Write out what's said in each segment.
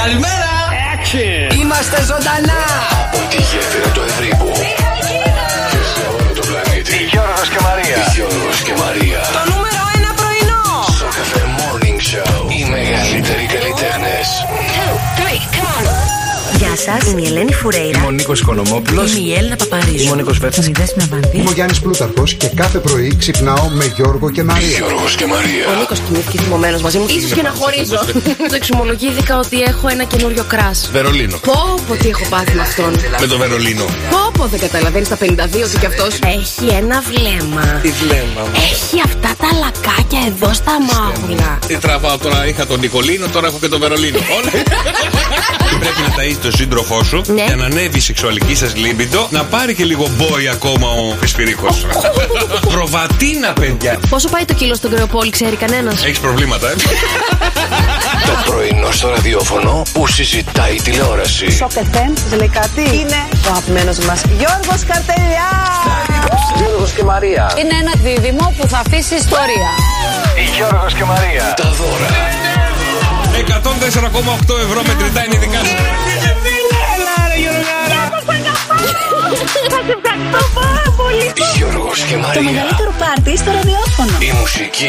Καλημέρα! Action. Είμαστε ζωντανά από τη γέφυρα του Ευρύπου και σε όλο το πλανήτη. Γιώργος και Μαρία. Γιώργος και Μαρία. Το νούμερο 1 πρωινό. Στο Cafe Morning Show. Οι μεγαλύτεροι καλλιτέχνες. Γεια σας, είμαι η Ελένη Φουρέιρα. Είμαι ο Νίκος Οικονομόπουλος. Είμαι η Έλληνα Παπαρίζου. Είμαι ο Νίκος Βέρτσας. Είμαι ο Γιάννης Πλούταρχος και κάθε πρωί ξυπνάω με Γιώργο και Μαρία. Γιώργος και Μαρία. Ο Νίκος κοιμήθηκε θυμωμένος μαζί μου. Ίσως και να χωρίζω. Το εξομολογήθηκα ότι έχω ένα καινούριο κράσ. Βερολίνο. Πω, τι έχω πάθει με αυτόν. Με το Βερολίνο. Πω, δεν καταλαβαίνεις τα 52 ότι κι αυτός έχει ένα βλέμμα. Τι βλέμμα μου. Έχει αυτά τα λακάκια εδώ στα μάγουλα. Τι τραβάω τώρα, είχα τον Νικολίνο, τώρα έχω και τον Βερολίνο. Πρέπει να ταΐσεις τον σύντροφό σου για να ανέβει η σεξουαλική σας λίμπιντο, να πάρει και λίγο μπόι ακόμα ο Φεσπυρίκος. Προβατίνα, παιδιά. Πόσο πάει το κιλό στον Κρεοπόλη, ξέρει κανένας? Έχεις προβλήματα, Το πρωινό στο ραδιόφωνο που συζητάει η τηλεόραση. Σοκ FM, σας λέει κάτι? Είναι ο αγαπημένος μας Γιώργος Καρτελιά. Γιώργος και Μαρία. Είναι ένα δίδυμο που θα αφήσει ιστορία. Γιώργος και Μαρία. Τα δώρα. 104,8 ευρώ μετρητά είναι δικά σου. Γιώργος και Μαρία. Το μεγαλύτερο πάρτι στο ραδιόφωνο. Η μουσική.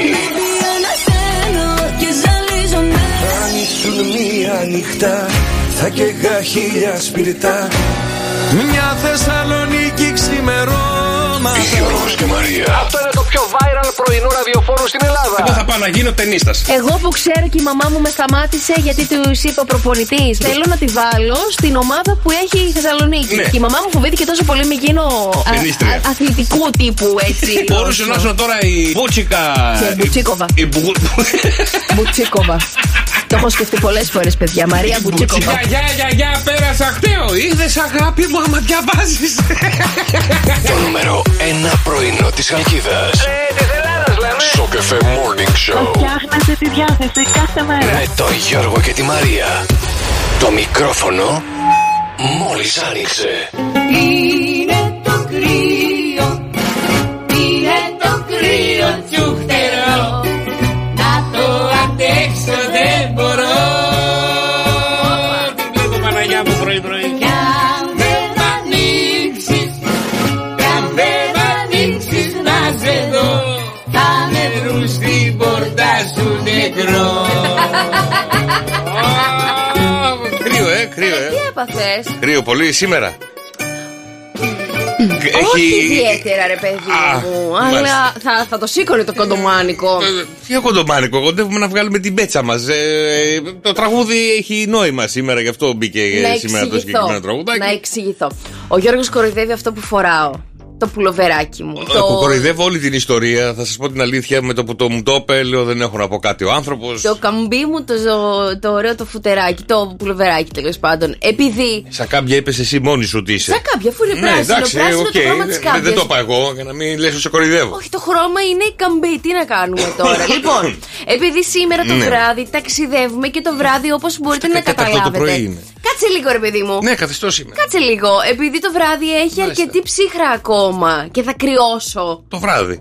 Αν ήσουν μία νυχτά, θα καίγα χίλια σπιρτά. Μια Θεσσαλονίκη ξημερώματα. Γιώργος και Μαρία. Αυτό είναι το πιο viral πρωινό ραδιοφόρο στην Ελλάδα. Εγώ θα πάω να γίνω ταινίστας. Εγώ που ξέρω και η μαμά μου με σταμάτησε γιατί του είπε ο προπονητής. Θέλω να τη βάλω στην ομάδα που έχει η Θεσσαλονίκη. Ναι. Και η μαμά μου φοβήθηκε τόσο πολύ με γίνω αθλητικού τύπου έτσι. Μπορούσε να είσαι τώρα η Μπούτσικα. Μπουτσίκοβα. Μπουτσίκοβα. Το έχω σκεφτεί πολλές φορές, παιδιά. Μαρία Μπουτσίκοβα. Γιαγιά, πέρασα χταίο. Είδες, αγάπη μου, άμα διαβάζεις. Το νούμερο 1 πρωινό της Χαλκίδας. Της Ελλάδας λέμε. Στο Cafe Morning Show. Φτιάχνετε τη διάθεση κάθε μέρα. Με τον Γιώργο και τη Μαρία. Το μικρόφωνο μόλις άνοιξε. Είναι το κρύο, είναι το κρύο τσουχτερό. Να το αντέξω δεν μπορώ. Τι βλέπω, Παναγιά μου, πρωί-πρωί. Κι αν δεν μ' ανοίξεις, κι αν δεν μ' ανοίξεις να σε δω, θα με βρουν στην πόρτα σου νεκρό. Κρύο, Τι έπαθες? Κρύο πολύ σήμερα. Όχι ιδιαίτερα, ρε παιδί μου. Αλλά θα το σήκωνε το κοντομάνικο. Ποιο κοντομάνικο, κοντεύουμε να βγάλουμε την πέτσα μας. Το τραγούδι έχει νόημα σήμερα, γι' αυτό μπήκε σήμερα το συγκεκριμένο τραγουδάκι. Να εξηγηθώ. Ο Γιώργος κοροϊδεύει αυτό που φοράω. Το πουλοβεράκι μου. Που κοροϊδεύω όλη την ιστορία. Θα σας πω την αλήθεια, με το που μου το είπε, λέω δεν έχω να πω κάτι ο άνθρωπος. Το καμπί μου, το ωραίο το φουτεράκι, το πουλοβεράκι τέλος πάντων. Επειδή. Σαν κάμπια είπες εσύ μόνη σου ότι είσαι. Σαν κάμπια, αφού είναι πράσινο, πράσινο το χρώμα της κάμπιας. Δεν το είπα εγώ, για να μην λες ότι σε κοροϊδεύω. Όχι, το χρώμα είναι η καμπή. Τι να κάνουμε τώρα. Λοιπόν, επειδή σήμερα το βράδυ ταξιδεύουμε και το βράδυ, όπως μπορείτε να καταλάβετε. Κάτσε λίγο, ρε παιδί μου. Ναι, καθιστός είμαι. Κάτσε λίγο. Επειδή το βράδυ έχει αρκετή ψύχρα ακόμα και θα κρυώσω. Το βράδυ.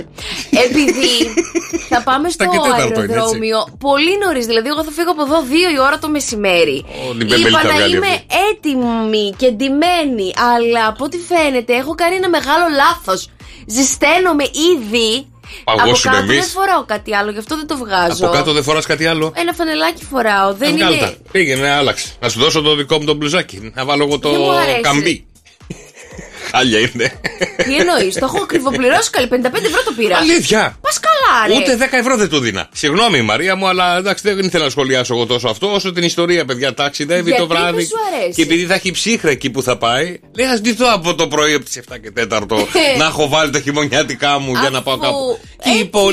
Επειδή θα πάμε στο αεροδρόμιο πολύ νωρίς. Δηλαδή, εγώ θα φύγω από εδώ 2 η ώρα το μεσημέρι. Είπα να είμαι έτοιμη και ντυμένη. Αλλά από ό,τι φαίνεται, έχω κάνει ένα μεγάλο λάθος. Ζεσταίνομαι ήδη. Από κάτω δεν φοράω κάτι άλλο, γι' αυτό δεν το βγάζω. Από κάτω δεν φοράς κάτι άλλο. Ένα φανελάκι φοράω. Δεν είναι. Πήγαινε, άλλαξε. Να σου δώσω το δικό μου το μπλουζάκι. Να βάλω εγώ το καμπί. Χάλια είναι. Τι εννοείς, το έχω ακριβοπληρώσει, καλή 55 ευρώ το πήρα. Αλήθεια. Πας καλά, ρε. Ούτε 10 ευρώ δεν του δίνα. Συγγνώμη, Μαρία μου, αλλά εντάξει, δεν ήθελα να σχολιάσω εγώ τόσο αυτό, όσο την ιστορία, παιδιά. Ταξιδεύει το βράδυ. Και επειδή θα έχει ψύχρα εκεί που θα πάει, λέει α ντυθώ από το πρωί από τις 7 και 4 να έχω βάλει τα χειμωνιάτικά μου για να πάω κάπου. Και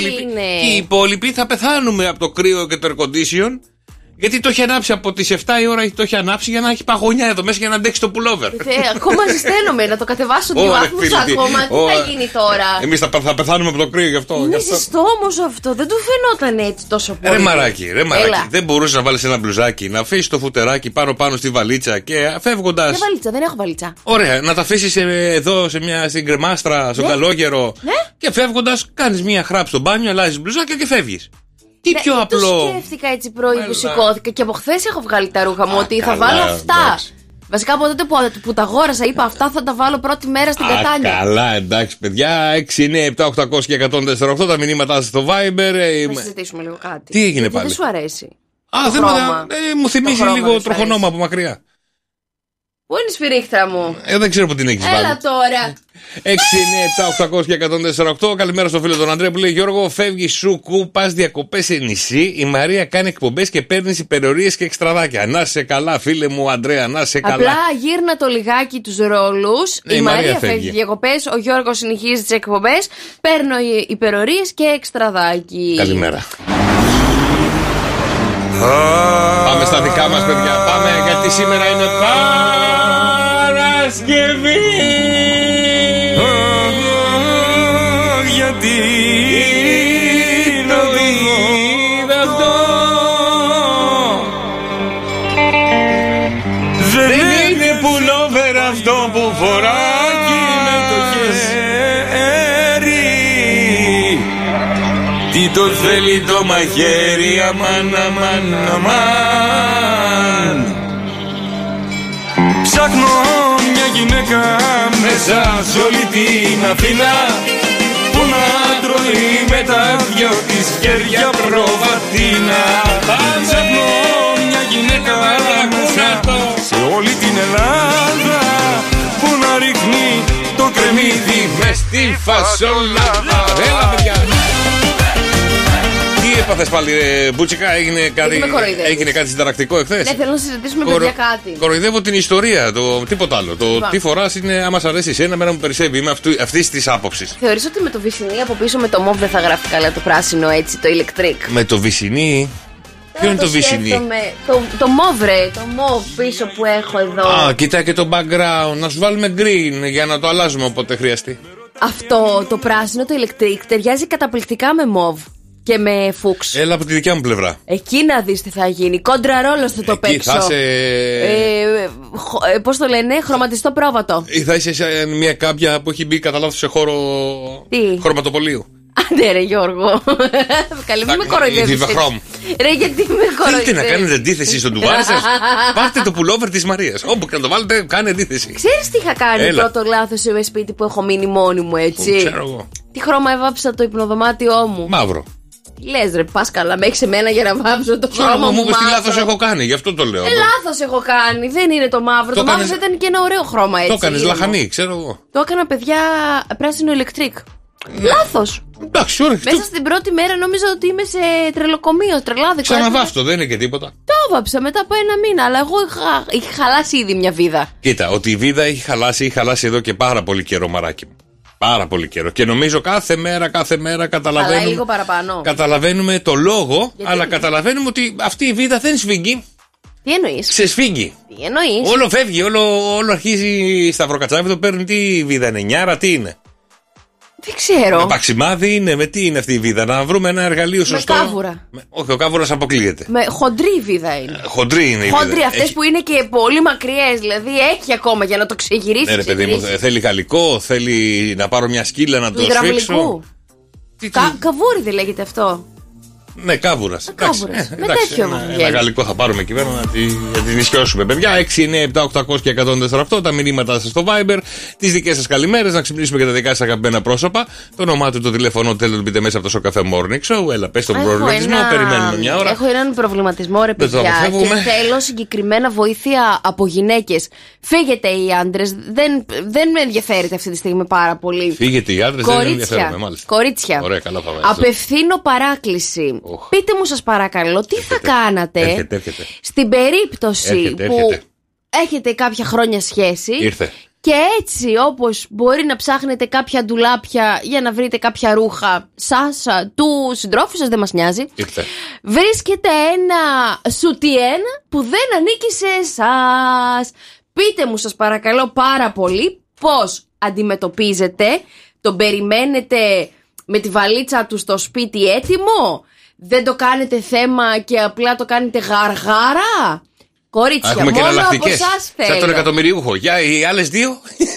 οι υπόλοιποι θα πεθάνουμε από το κρύο και το air condition. Γιατί το έχει ανάψει από τις 7 η ώρα, το έχει ανάψει για να έχει παγωνιά εδώ μέσα για να αντέξει το pullover. Ακόμα ζεσταίνομαι, να το κατεβάσω 2 βαθμούς ακόμα. Τι θα γίνει τώρα. Εμείς θα πεθάνουμε από το κρύο γι' αυτό. Είναι ζεστό όμως αυτό, δεν του φαινόταν έτσι τόσο πολύ. Ρε μαράκι. Δεν μπορούσε να βάλεις ένα μπλουζάκι, να αφήσεις το φουτεράκι πάνω στη βαλίτσα και φεύγοντας. Για βαλίτσα, δεν έχω βαλίτσα. Ωραία, να τα αφήσεις εδώ στην κρεμάστρα, στον καλόγερο. Και φεύγοντας κάνεις μία χράπη στο μπάνιο, αλλάζεις μπλουζάκι και φεύγεις. Τι πιο απλό. Το σκέφτηκα έτσι πρωί που σηκώθηκα και από χθες έχω βγάλει τα ρούχα μου ότι θα βάλω αυτά. Βασικά από τότε που τα αγόρασα είπα αυτά θα τα βάλω πρώτη μέρα στην Κατάνια. Καλά, εντάξει παιδιά. 6, 9, 7, 800 και 148 τα μηνύματά σας στο Viber. Να συζητήσουμε λίγο κάτι. Τι έγινε πάλι? Δεν σου αρέσει? Μου θυμίζει λίγο τροχονόμα από μακριά. Πού είναι η σφυρίχτρα μου? Δεν ξέρω που την έχεις βάλει. Έλα τώρα. 6, 9, 7, 800 και 148. Καλημέρα στο φίλο τον Αντρέα που λέει: Γιώργο, φεύγει σούκου, πας διακοπές σε νησί. Η Μαρία κάνει εκπομπές και παίρνει υπερορίες και εξτραδάκια. Να σε καλά, φίλε μου Αντρέα, να σε καλά. Απλά γύρνα το λιγάκι τους ρόλους. Η Μαρία φεύγει διακοπές, ο Γιώργος συνεχίζει τις εκπομπές. Παίρνω υπερορίες και εξτραδάκι. Καλημέρα. Πάμε στα δικά μας παιδιά. Πάμε γιατί σήμερα είναι Παρασκευή. Γιατί το είδα αυτό. Δεν είναι πουλόβερ αυτό που φοράει με το χέρι. Τι το θέλει το μαχαίρι, αμάν, αμάν, αμάν. Ψάχνω μια γυναίκα μέσα σε όλη την Αθήνα που να τρώει με τα δυο της χέρια προβατίνα. Ψάχνω μια γυναίκα μέσα σε όλη την Ελλάδα που να ρίχνει το κρεμμύδι μες στη φασολάδα. Έλα παιδιά. Τι έπαθες πάλι, Μπούτσικα, έγινε κάτι συνταρακτικό εχθές? Ναι, θέλω να συζητήσουμε παιδιά κάτι. Κοροϊδεύω την ιστορία, τίποτα άλλο. Το τι φοράς είναι, άμα σ' αρέσει εσένα, μένα μου περισσεύει. Είμαι αυτής της άποψης. Θεωρείς ότι με το βυσινί από πίσω με το μοβ δεν θα γράφει καλά το πράσινο έτσι, το electric? Με το βυσινί? Ποιο είναι το βυσινί? Το μοβ ρε, το μοβ πίσω που έχω εδώ. Α, κοίτα και το background. Να σου βάλουμε green για να το αλλάζουμε όποτε χρειαστεί. Αυτό το πράσινο, το electric, ταιριάζει καταπληκτικά με μοβ. Και με φούξ. Έλα από τη δικιά μου πλευρά. Εκεί να δεις τι θα γίνει. Κόντρα ρόλος θα το παίξω. Θα είσαι... πώς το λένε, χρωματιστό πρόβατο. Ή θα είσαι σαν μια κάποια που έχει μπει κατά λάθος σε χώρο χρωματοπολίου. Άντε ρε Γιώργο. Καλή μην με κοροϊδεύεις. Ρε γιατί με κοροϊδεύεις? Θέλετε να κάνετε αντίθεση στον τουβάρι σας? Πάρτε το πουλόβερ της Μαρίας. Όπου και να το βάλετε κάνει αντίθεση. Ξέρεις τι είχα κάνει πρώτο λάθος σε σπίτι που έχω μείνει μόνη μου έτσι? Ξέρω εγώ. Τι χρώμα έβαψα το υπνοδωμάτιό μου? Μαύρο. Λες ρε, πας καλά, με έχεις εμένα για να βάψω το χρώμα μου? Μου είπες τι λάθος έχω κάνει, γι' αυτό το λέω. Λάθος έχω κάνει, δεν είναι το μαύρο. Το μαύρο ήταν και ένα ωραίο χρώμα έτσι. Το έκανες λαχανή, ξέρω εγώ. Το έκανα παιδιά πράσινο ηλεκτρικ. Λάθος. Εντάξει, ωραία. Μέσα στην πρώτη μέρα νόμιζα ότι είμαι σε τρελοκομείο, τρελάδικο. Ξαναβάφτω, δεν είναι και τίποτα. Το έβαψα μετά από ένα μήνα, αλλά εγώ είχα χαλάσει ήδη μια βίδα. Κοίτα, ότι η βίδα έχει χαλάσει εδώ και πάρα πολύ καιρό, μαράκι μου. Πάρα πολύ καιρό. Και νομίζω κάθε μέρα καταλαβαίνουμε. Αλλά λίγο παραπάνω. Καταλαβαίνουμε το λόγο, αλλά καταλαβαίνουμε ότι αυτή η βίδα δεν σφίγγει. Τι εννοείς? Ξεσφίγγει. Τι εννοείς? Όλο φεύγει, όλο αρχίζει σταυροκατσάβι, το παίρνει. Τι βίδα είναι, νιάρα, τι είναι? Δεν ξέρω. Με παξιμάδι είναι, με τι είναι αυτή η βίδα? Να βρούμε ένα εργαλείο σωστό. Με κάβουρα. Όχι, ο κάβουρας αποκλείεται. Με χοντρή βίδα είναι. Χοντρή είναι η βίδα. Χοντρή, αυτές που είναι και πολύ μακριές, δηλαδή έχει ακόμα για να το ξεγυρίσει. Ναι, ρε παιδί μου, θέλει γαλλικό, θέλει να πάρω μια σκύλα να το σφίξω. Καβούρι δεν λέγεται αυτό? Ναι, κάβουρας. Με τέτοιο ένα γαλλικό θα πάρουμε εκεί πέρα να την ισιώσουμε, παιδιά. 6, 9, 7, 800 και 148 τα μηνύματά σας στο Viber, τις δικές σας καλημέρες, να ξυπνήσουμε και τα δικά σας αγαπημένα πρόσωπα. Το όνομά του, το τηλέφωνο, θέλετε να το πείτε μέσα από το Σοκαφέ Morning Show. Έλα, πες τον προβληματισμό, περιμένουμε μια ώρα. Έχω έναν προβληματισμό, ρε παιδιά, και θέλω συγκεκριμένα βοήθεια από γυναίκες. Φύγετε οι άντρες, δεν με ενδιαφέρεται αυτή τη στιγμή πάρα πολύ. Φύγετε οι άντρες, δεν ενδιαφέρομαι, μάλιστα. Κορίτσια. Ωραία, καλά πάμε. Απευθύνω παράκληση. Πείτε μου σας παρακαλώ, τι θα κάνατε έρχεται. στην περίπτωση που έχετε κάποια χρόνια σχέση και έτσι όπως μπορεί να ψάχνετε κάποια ντουλάπια για να βρείτε κάποια ρούχα σας, του συντρόφου σας, δεν μας νοιάζει, βρίσκετε ένα σουτιέν που δεν ανήκει σε εσάς. Πείτε μου σας παρακαλώ πάρα πολύ πώς αντιμετωπίζετε, τον περιμένετε με τη βαλίτσα του στο σπίτι έτοιμο? Δεν το κάνετε θέμα και απλά το κάνετε γαργάρα? Κορίτσια, μόνο από εσάς θέλω. Σαν τον εκατομμυριούχο. Για οι άλλες δύο.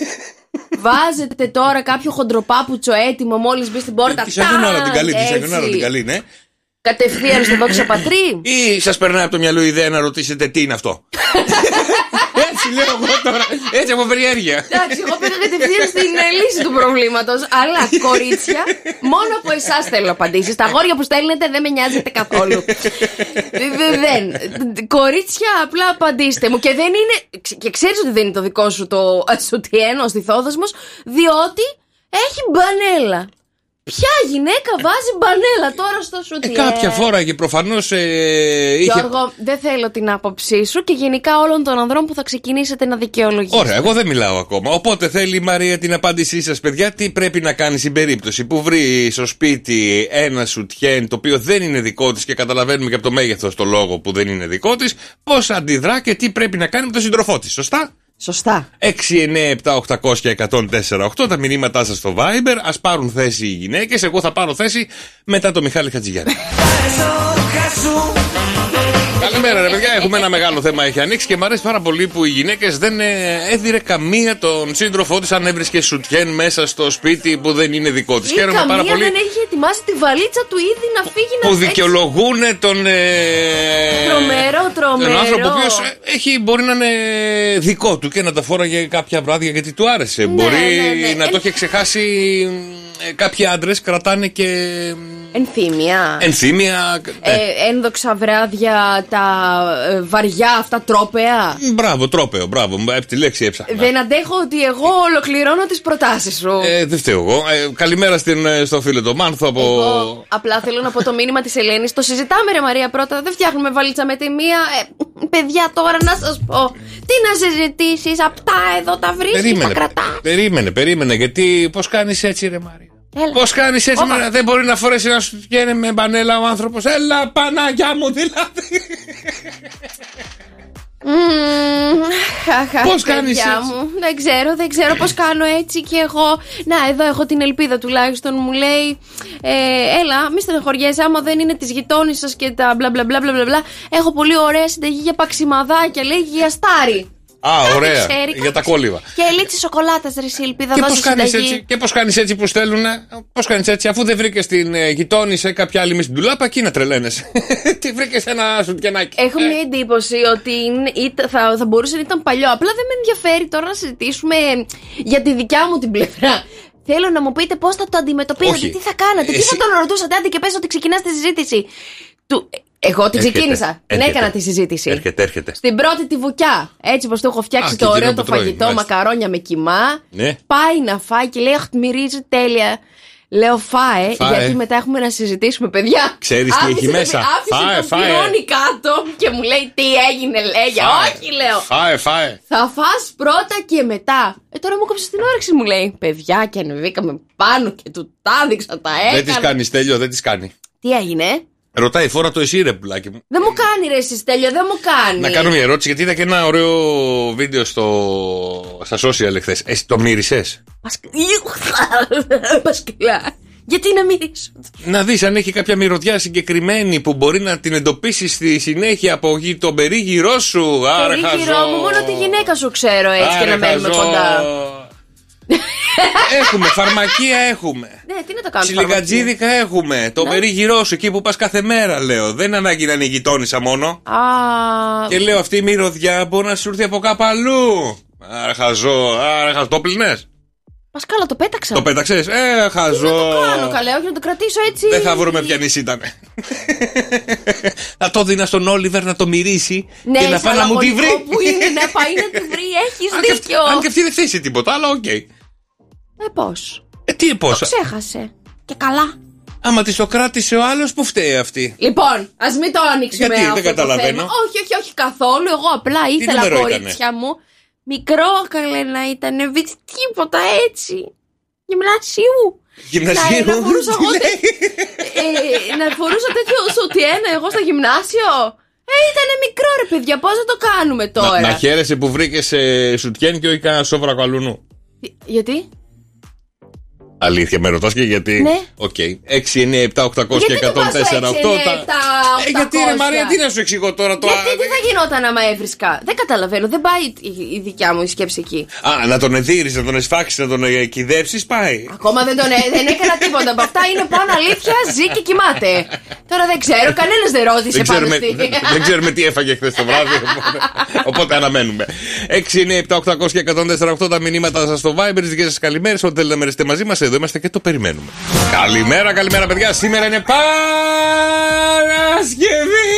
Βάζετε τώρα κάποιο χοντροπάπουτσο έτοιμο μόλις μπει στην πόρτα. Τη σαγιονάρα την καλή, ναι. Κατευθείαν στο δόξα πατρί. Ή σας περνάει από το μυαλό η ιδέα να ρωτήσετε τι είναι αυτό? Έτσι λέω εγώ τώρα. Έτσι από περιέργεια. Εντάξει, εγώ πήγα κατευθείαν στην λύση του προβλήματος. Αλλά κορίτσια, μόνο από εσάς θέλω απαντήσεις. Τα αγόρια που στέλνετε δεν με νοιάζετε καθόλου. Δεν. Κορίτσια, απλά απαντήστε μου. Και δεν είναι. Και ξέρεις ότι δεν είναι το δικό σου το σουτιέν, ο στιθόδεσμος, διότι έχει μπανέλα. Ποια γυναίκα βάζει μπανέλα τώρα στο σουτιέν? Κάποια φορά και προφανώς. Γιώργο, δεν θέλω την άποψή σου και γενικά όλων των ανδρών που θα ξεκινήσετε να δικαιολογήσετε. Ωραία, εγώ δεν μιλάω ακόμα. Οπότε θέλει η Μαρία την απάντησή σας, παιδιά. Τι πρέπει να κάνει στην περίπτωση που βρει στο σπίτι ένα σουτιέν το οποίο δεν είναι δικό της και καταλαβαίνουμε και από το μέγεθος το λόγο που δεν είναι δικό της, πώς αντιδρά και τι πρέπει να κάνει με τον σύντροφό της. Σωστά? Σωστά. 697-800-1048 τα μηνύματά σας στο Viber. Ας πάρουν θέση οι γυναίκες. Εγώ θα πάρω θέση μετά το Μιχάλη Χατζηγιάννη. Καλημέρα ρε παιδιά, έχουμε ένα μεγάλο θέμα, έχει ανοίξει και μου αρέσει πάρα πολύ που οι γυναίκες δεν έδιρε καμία τον σύντροφό της αν έβρισκε σουτιέν μέσα στο σπίτι που δεν είναι δικό της. Χαίρομαι πάρα πολύ. Δεν έχει ετοιμάσει τη βαλίτσα του ήδη να φύγει να που δικαιολογούν τον τρομερό άνθρωπο ο οποίος μπορεί να είναι δικό του και να τα φόραγε κάποια βράδια γιατί του άρεσε. Μπορεί να το έχει ξεχάσει. Κάποιοι άντρες κρατάνε και ενθύμια. Ένδοξα βράδια, τα βαριά αυτά τρόπαια. Μπράβο, τρόπαιο, μπράβο. Από τη λέξη έψαχνα. Δεν αντέχω ότι εγώ ολοκληρώνω τις προτάσεις σου. Δεν φταίω εγώ. Καλημέρα στο φίλο το Μάνθο από. Εγώ απλά θέλω να πω το μήνυμα της Ελένης. Το συζητάμε ρε Μαρία πρώτα. Δεν φτιάχνουμε βαλίτσα με τη μία. Παιδιά, τώρα να σας πω. Τι να συζητήσεις? Απτά εδώ τα βρίσκεις, τα κρατάς. Περίμενε. Γιατί πώς κάνεις έτσι ρε Μαρία? Πώς κάνεις έτσι, δεν μπορεί να φορέσει να σου βγαίνει με μπανέλα ο άνθρωπος? Έλα Παναγιά μου δηλαδή. Πώς κάνεις έτσι? Δεν ξέρω πώς κάνω έτσι κι εγώ. Να, εδώ έχω την ελπίδα τουλάχιστον. Μου λέει έλα μη στεναχωριέσαι άμα δεν είναι της γειτόνισσας και τα μπλα μπλα μπλα μπλα. Έχω πολύ ωραία συνταγή για παξιμαδάκια, λέει, για στάρι. Ωραία, για τα κόλληβα. Και λίτσι σοκολάτας ρε Σίλπη, θα δώσω συνταγή. Και πώς κάνεις έτσι που στέλνουνε? Πώς κάνεις έτσι αφού δεν βρήκες την γειτόνισσα ή κάποια άλλη μες στην τουλάπα? Εκεί να τρελαίνεσαι. Τι βρήκες ένα σουτιανάκι? Έχω μια εντύπωση ότι θα μπορούσε να ήταν παλιό. Απλά δεν με ενδιαφέρει τώρα να συζητήσουμε για τη δικιά μου την πλευρά. Θέλω να μου πείτε πώς θα το αντιμετωπίζετε, τι θα κάνατε, τι θα τον ρωτούσατε. Άντε και πες ότι ξεκινάς τη συζήτηση. Εγώ την ξεκίνησα. Την έκανα τη συζήτηση. Έρχεται. Στην πρώτη τη βουκιά. Έτσι πως το έχω φτιάξει το ωραίο το φαγητό, μακαρόνια με κιμά. Ναι. Πάει να φάει και λέει: αχ, μυρίζει τέλεια. Λέω φάε, γιατί μετά έχουμε να συζητήσουμε, παιδιά. Ξέρεις τι έχει μέσα? Άφησε το πυρώνει κάτω και μου λέει τι έγινε, λέγε. Όχι, λέω. Φάε. Θα φας πρώτα και μετά. Τώρα μου κόψε την όρεξη, μου λέει. Παιδιά, και ανεβήκαμε πάνω και του τάδειξα, τα έκανα. Δεν τις κάνει, Στέλιο, δεν τις κάνει. Τι έγινε? Ρωτάει, φόρα το εσύ ρε πουλάκι μου. Δεν μου κάνει ρε εσύ Στέλιο, δεν μου κάνει. Να κάνω μια ερώτηση, γιατί είδα και ένα ωραίο βίντεο στα social εχθές. Εσύ το μύρισες? Πασκυλά. Γιατί να μυρίσω? Να δεις αν έχει κάποια μυρωδιά συγκεκριμένη που μπορεί να την εντοπίσεις στη συνέχεια από τον περίγυρό σου. Περίγυρό μου, μόνο τη γυναίκα σου ξέρω έτσι και να μένουμε κοντά. Έχουμε, φαρμακεία έχουμε. Ναι, τι να το κάνουμε? Ψιλικατζίδικα έχουμε. Το περίγυρό σου εκεί που πας κάθε μέρα, λέω. Δεν ανάγκη να είναι η γειτόνισσα μόνο. Και λέω αυτή η μυρωδιά μπορεί να σου έρθει από κάπου αλλού. Άρα χαζό, το πλυνες? Πασκάλα, το πέταξα. Το πέταξες? Χαζό. Τι να το κάνω καλέ, όχι να το κρατήσω έτσι. Δεν θα βρούμε ποια νησί ήταν. Να το δίνα στον Όλιβερ να το μυρίσει και να πάει να μου τη βρει. Που είναι, να πάει να τη βρει, έχεις δίκιο. Αν και αυτή δεν θέλει τίποτα, αλλά οκ. Πώς? Τι πώς? Το ξέχασε. Και καλά. Άμα τη το κράτησε ο άλλος, που φταίει αυτή? Λοιπόν, ας μην το ανοίξουμε. Γιατί δεν καταλαβαίνω. Όχι καθόλου. Εγώ απλά ήθελα, κορίτσια μου, μικρό καλέ να ήταν, τίποτα έτσι. Γυμνασίου. Να φορούσα τέτοιο σουτιένα εγώ στο γυμνάσιο. Ήτανε μικρό ρε παιδιά, πώς θα το κάνουμε τώρα? Να χαίρεσαι που βρήκες σουτιέν και όχι κανένα σόβρακο αλουνού. Γιατί? Αλήθεια, με ρωτάς και γιατί. Ναι. Οκ. 6, 9, 7, 800 και 104, 8. Γιατί ρε Μαρία, τι να σου εξηγώ τώρα το. Γιατί τι θα γινόταν άμα έβρισκα. Δεν καταλαβαίνω, δεν πάει η δικιά μου η σκέψη εκεί. Α, να τον εδείρεις, να τον εσφάξεις, να τον κυδέψεις, πάει. Ακόμα δεν έκανα τίποτα από αυτά. Είναι πάνω αλήθεια, ζει και κοιμάται. Τώρα δεν ξέρω, κανένας δεν ρώτησε πάνω στη. Δεν ξέρουμε τι έφαγε χθες το βράδυ. Οπότε αναμένουμε. 6, 9, 7, 800 και 104, τα μηνύματα σας στο Viber, τις δικές σας καλημέρες. Ό,τι θέλετε να μοιραστείτε μαζί μας, εδώ είμαστε και το περιμένουμε. Καλημέρα, παιδιά. Σήμερα είναι Παρασκευή.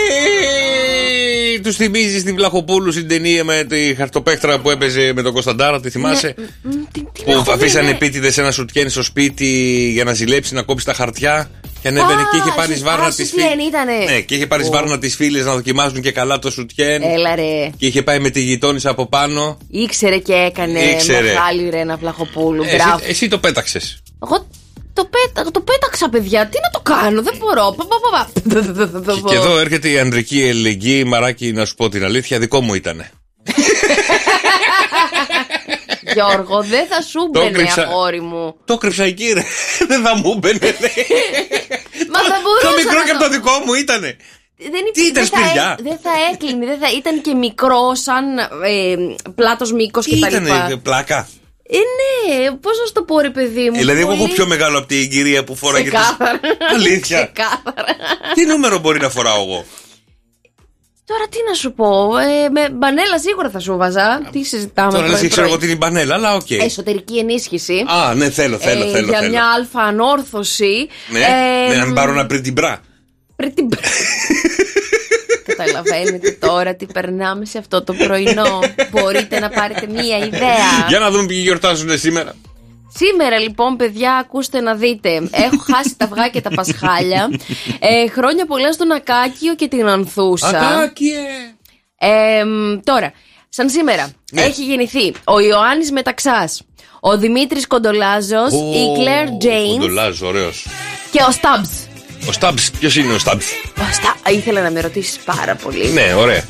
Τους θυμίζει στην Βλαχοπούλου στην ταινία με τη χαρτοπέχτρα που έπαιζε με τον Κωνσταντάρα, τη θυμάσαι? Που αφήσανε επίτηδες ένα σουτιέν στο σπίτι για να ζηλέψει, να κόψει τα χαρτιά. Και ανέβαινε και είχε πάρει σβάρνα τη φίλη. Ναι, και είχε πάρει σβάρνα τη φίλη να δοκιμάζουν και καλά το σουτιέν. Έλα ρε. Και είχε πάει με τη γειτόνισσα από πάνω. Ήξερε και έκανε μεγάλη Ρένα Βλαχοπούλου. Εσύ το πέταξες. Εγώ το πέταξα, παιδιά. Τι να το κάνω, δεν μπορώ. Και εδώ έρχεται η ανδρική ελεγγύη. Μαράκι, να σου πω την αλήθεια, δικό μου ήτανε. Γιώργο, δεν θα σου μπαινε, αγόρι μου. Το κρύψα εκεί, ρε. Δεν θα μου μπαινε, Μα θα μπορούσα. Το μικρό και από το δικό μου ήτανε. Τι ήταν σπηριά. Δεν θα έκλεινε, ήταν και μικρό σαν πλάτος μήκος και τα λοιπά. Ήτανε πλάκα. Ναι, πώς να σου το πω ρε παιδί μου. Δηλαδή εγώ έχω πιο μεγάλο από την κυρία που φοράγε. Αλήθεια. Τι νούμερο μπορεί να φοράω εγώ? Τώρα τι να σου πω, με μπανέλα σίγουρα θα σου βάζα. Τι συζητάμε τώρα? Τώρα λες ξέρω εγώ την μπανέλα, αλλά οκ. Εσωτερική ενίσχυση. Α, ναι, θέλω. Για μια αλφα ανόρθωση. Ναι, να μην πάρω ένα πριτιμπρά. Καταλαβαίνετε τώρα τι περνάμε σε αυτό το πρωινό. Μπορείτε να πάρετε μία ιδέα? Για να δούμε ποιοι γιορτάζουν σήμερα. Σήμερα λοιπόν, παιδιά, ακούστε να δείτε. Έχω χάσει τα αυγά και τα πασχάλια. Χρόνια πολλά στον Ακάκιο και την Ανθούσα. Ακάκιε! Τώρα, σαν σήμερα, έχει γεννηθεί ο Ιωάννης Μεταξάς, ο Δημήτρης Κοντολάζος, η Κλέρ Τζέινς. Κοντολάζος, ωραίος. Και ο Σταμπς. Ο Σταμπς, ποιος είναι ο Σταμπς? Ήθελα να με ρωτήσεις πάρα πολύ. Ναι, ωραία.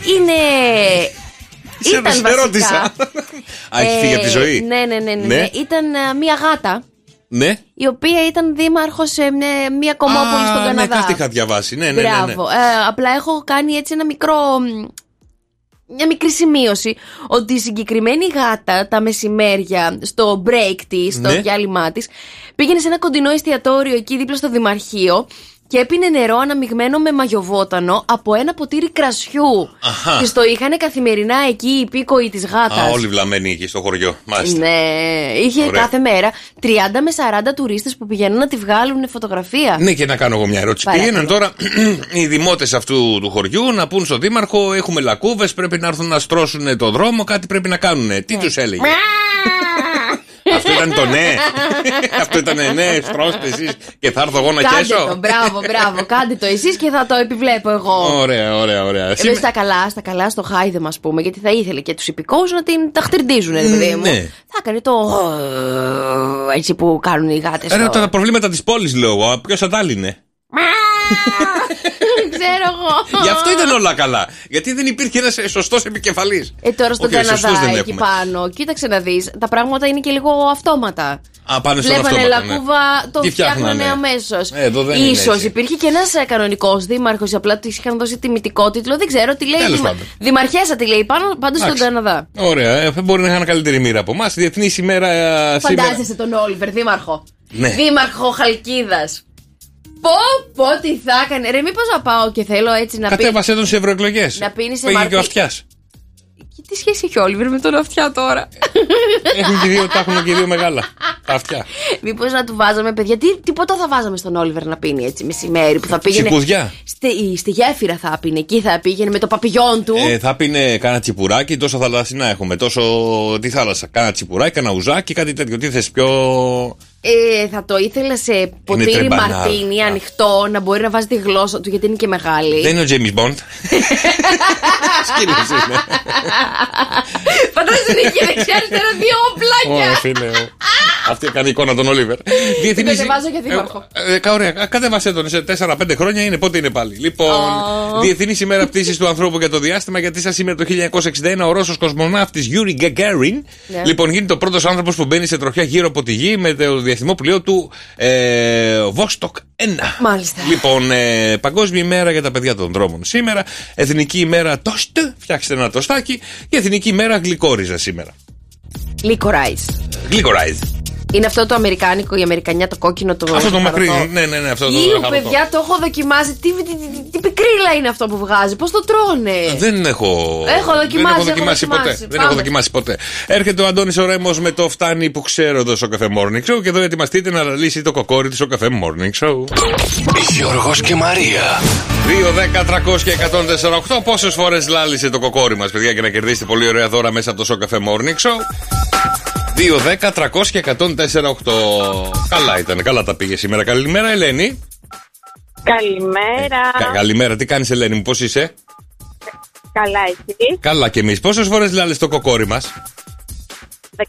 Ήταν βασικά. Έχει φύγει από τη ζωή. Ναι. Ήταν μια γάτα. Ναι. Η οποία ήταν δήμαρχος σε μια κομμόπολη στον Καναδά. Ναι, κάτι είχα διαβάσει. Ναι. Μπράβο. Απλά έχω κάνει έτσι μια μικρή σημείωση ότι η συγκεκριμένη γάτα τα μεσημέρια στο break της, στο διάλειμμα της, πήγαινε σε ένα κοντινό εστιατόριο εκεί δίπλα στο Δημαρχείο και έπινε νερό αναμειγμένο με μαγιοβότανο από ένα ποτήρι κρασιού. Αχα. Και το είχαν καθημερινά εκεί οι υπήκοοι της γάτας. Όλοι βλαμμένοι εκεί στο χωριό. Μάλιστα. Ναι, είχε κάθε μέρα 30 με 40 τουρίστες που πηγαίνουν να τη βγάλουν φωτογραφία. Ναι, και να κάνω εγώ μια ερώτηση. Πήγαιναν τώρα οι δημότες αυτού του χωριού να πούν στον δήμαρχο: έχουμε λακκούβες, πρέπει να έρθουν να στρώσουν το δρόμο, κάτι πρέπει να κάνουν. Τι τους έλεγε? Αυτό ήταν το ναι. Αυτό ήταν ναι, στρώστε εσείς και θα έρθω εγώ να κέσω. Κάντε το, μπράβο, κάντε το εσείς και θα το επιβλέπω εγώ. Ωραία. Στα καλά στο Χάιδεμ, ας πούμε, γιατί θα ήθελε και τους υπηκόους να την ταχτυρντίζουν, ρε παιδί μου. Θα έκανε το έτσι που κάνουν οι γάτες. Τα προβλήματα της πόλης, λέω εγώ. Ποιος θα τα λύνε? Ξέρω εγώ. Γι' αυτό ήταν όλα καλά. Γιατί δεν υπήρχε ένας σωστός επικεφαλής. Τώρα στον Καναδά εκεί πάνω, κοίταξε να δεις, τα πράγματα είναι και λίγο αυτόματα. Πάνε στον αυτόματα. Βλέπανε λακκούβα, το φτιάχνανε αμέσως. Ίσως υπήρχε και ένας κανονικός δήμαρχος, απλά της είχαν δώσει τιμητικό τίτλο. Δεν ξέρω τι λέει. Δημαρχέσα τι λέει πάντως στον Καναδά. Ωραία, μπορεί να είχαν καλύτερη μοίρα από εμάς. Διεθνής ημέρα. Φαντάζεσαι τον Όλιβερ δήμαρχο. Δήμαρχο Χαλκίδας. Πω, τι θα έκανε. Ρε, μήπως να πάω και θέλω έτσι να πει. Κατέβασε τον σε ευρωεκλογές. Να πίνει σε Πήγε και ο Αυτιάς. Και τι σχέση έχει ο Όλιβερ με τον Αυτιά τώρα? Τα έχουν και δύο μεγάλα. Τα Αυτιά. Μήπως να του βάζαμε, παιδιά, τι ποτό θα βάζαμε στον Όλιβερ να πίνει έτσι μεσημέρι που θα πήγαινε. Τσικουδιά. Στη γέφυρα θα πίνει, εκεί θα πήγαινε με το παπηγιόν του. Θα πίνε κάνα τσιπουράκι, τόσο θαλασσινά έχουμε. Τόσο τη θάλασσα. Κάνα τσιπουράκι, κάνα ουζάκι, κάτι τέτοιο. Τι θες πιο. Θα το ήθελα σε ποτήρι μαρτίνι ανοιχτό, να μπορεί να βάζει τη γλώσσα του γιατί είναι και μεγάλη. Δεν είναι ο James Bond. Σκύλος είναι. Φαντάζεσαι εκεί δεξιά αριστερά δύο όπλακια. Φίλε. Αυτή έκανε εικόνα τον Όλιβερ. Την κατεβάζω για δήμαρχο. Ωραία, κατέβασέ τον σε 4-5 χρόνια είναι πότε είναι πάλι. Λοιπόν, Διεθνής ημέρα πτήσης του ανθρώπου για το διάστημα, γιατί σαν σήμερα το 1961 ο Ρώσος κοσμοναύτης Γιούρι Γκαγκάριν λοιπόν γίνεται ο πρώτος άνθρωπος που μπαίνει σε τροχιά γύρω από τη γη με το διαστημό πλοίο του Βόστοκ 1. Μάλιστα. Λοιπόν, Παγκόσμια ημέρα για τα παιδιά των δρόμων σήμερα. Εθνική ημέρα τόστ, φτιάξτε ένα τοστάκι. Και εθνική ημέρα γλυκόριζα σήμερα. Γλυκοράιζ. Είναι αυτό το αμερικάνικο, η αμερικανιά, το κόκκινο, το. Αυτό το μακρύ. Ναι, αυτό το. Παιδιά, το έχω δοκιμάσει. Τι πικρίλα είναι αυτό που βγάζει, πώς το τρώνε. Δεν έχω δοκιμάσει ποτέ. Έρχεται ο Αντώνης ο Ρέμος με το φτάνει που ξέρω εδώ στο Καφέ Morning Show και εδώ ετοιμαστείτε να λύσει το κοκόρι του στο Καφέ Morning Show. Γιώργος και Μαρία. 2, 10, 300 και 104,8. Πόσες φορές λάλησε το κοκόρι μας, παιδιά, για να κερδίσετε πολύ ωραία δώρα μέσα από το Καφέ Morning Show. 2, 10, 300 και 104,8. Καλά ήταν, καλά τα πήγε σήμερα. Καλημέρα, Ελένη. Καλημέρα. Καλημέρα, τι κάνεις, Ελένη μου, πώς είσαι? Καλά, εσύ? Καλά και εμείς. Πόσες φορές λάλες το κοκόρι μας? 19.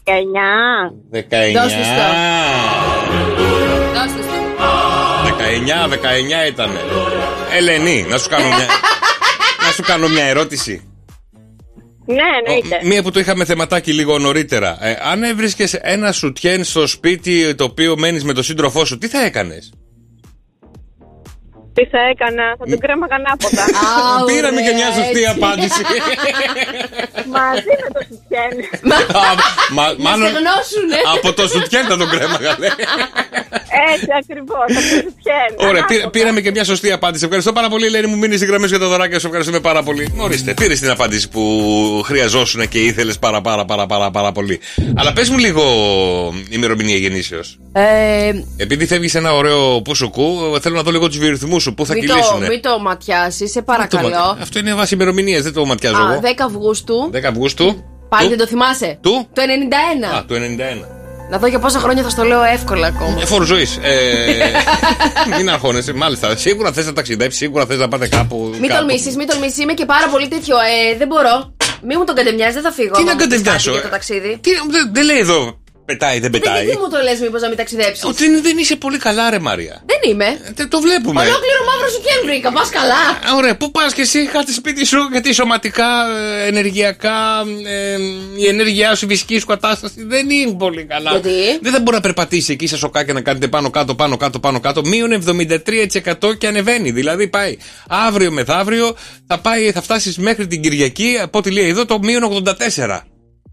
19 ήταν. Ελένη, να σου κάνω μια ερώτηση. Ναι, εννοείται. Μία που το είχαμε θεματάκι λίγο νωρίτερα. Αν έβρισκες ένα σουτιέν στο σπίτι το οποίο μένεις με τον σύντροφό σου, τι θα έκανες? Τι θα έκανα, θα τον κρέμαγα ανάποδα. Πήραμε και μια σωστή απάντηση. Μαζί με το σουτιέν. Μάλλον από το σουτιέν θα τον κρέμαγα, λέει. Έτσι ακριβώς, από το σουτιέν. Ωραία, πήραμε και μια σωστή απάντηση. Ευχαριστώ πάρα πολύ, Ελένη μου. Μείνεις στη γραμμή για τα δωράκια σου. Ευχαριστούμε πάρα πολύ. Ορίστε, πήρες την απάντηση που χρειαζόσουν και ήθελες πάρα πολύ. Αλλά πες μου λίγο ημερομηνία γεννήσεως. Επειδή φεύγεις ένα ωραίο πουσουκού, θέλω να δω λίγο τους βιορυθμούς σου. Πού θα κυλήσουνε. Μην το ματιάσεις, σε παρακαλώ. Αυτό είναι βάση ημερομηνίας, δεν το ματιάζω εγώ. 10 Αυγούστου. 10 Αυγούστου. Πάλι δεν το θυμάσαι. Το 91. Το 91. Να δω για πόσα χρόνια θα στο λέω εύκολα ακόμα. Φόρου ζωής. Μην αγχώνεσαι, μάλιστα. Σίγουρα θες να ταξιδέψεις, σίγουρα θες να πάτε κάπου. Μην τολμήσεις, είμαι και πάρα πολύ τέτοιο. Δεν μπορώ. Μην μου τον κατεμοιάζεις, δεν θα φύγω. Τι να κατεμοιάσω, για το ταξίδι. Δεν λέει εδώ. Πετάει, δεν πετάει. Γιατί μου το λες, μήπως να μην ταξιδέψεις? Ότι δεν είσαι πολύ καλά, ρε Μαρία. Δεν είμαι. Το βλέπουμε. Ολόκληρο μαύρο σου και βρήκα. Πας καλά. Ωραία, πού πας και εσύ, κάτσε σπίτι σου, γιατί σωματικά, ενεργειακά, η ενέργειά σου, η φυσική σου κατάσταση δεν είναι πολύ καλά. Γιατί? Δεν θα μπορεί να περπατήσει εκεί σε σοκάκια να κάνετε πάνω κάτω. Μείον 73% και ανεβαίνει. Δηλαδή πάει αύριο μεθαύριο, θα φτάσεις μέχρι την Κυριακή, από ό,τι λέει εδώ, το μείον 84%.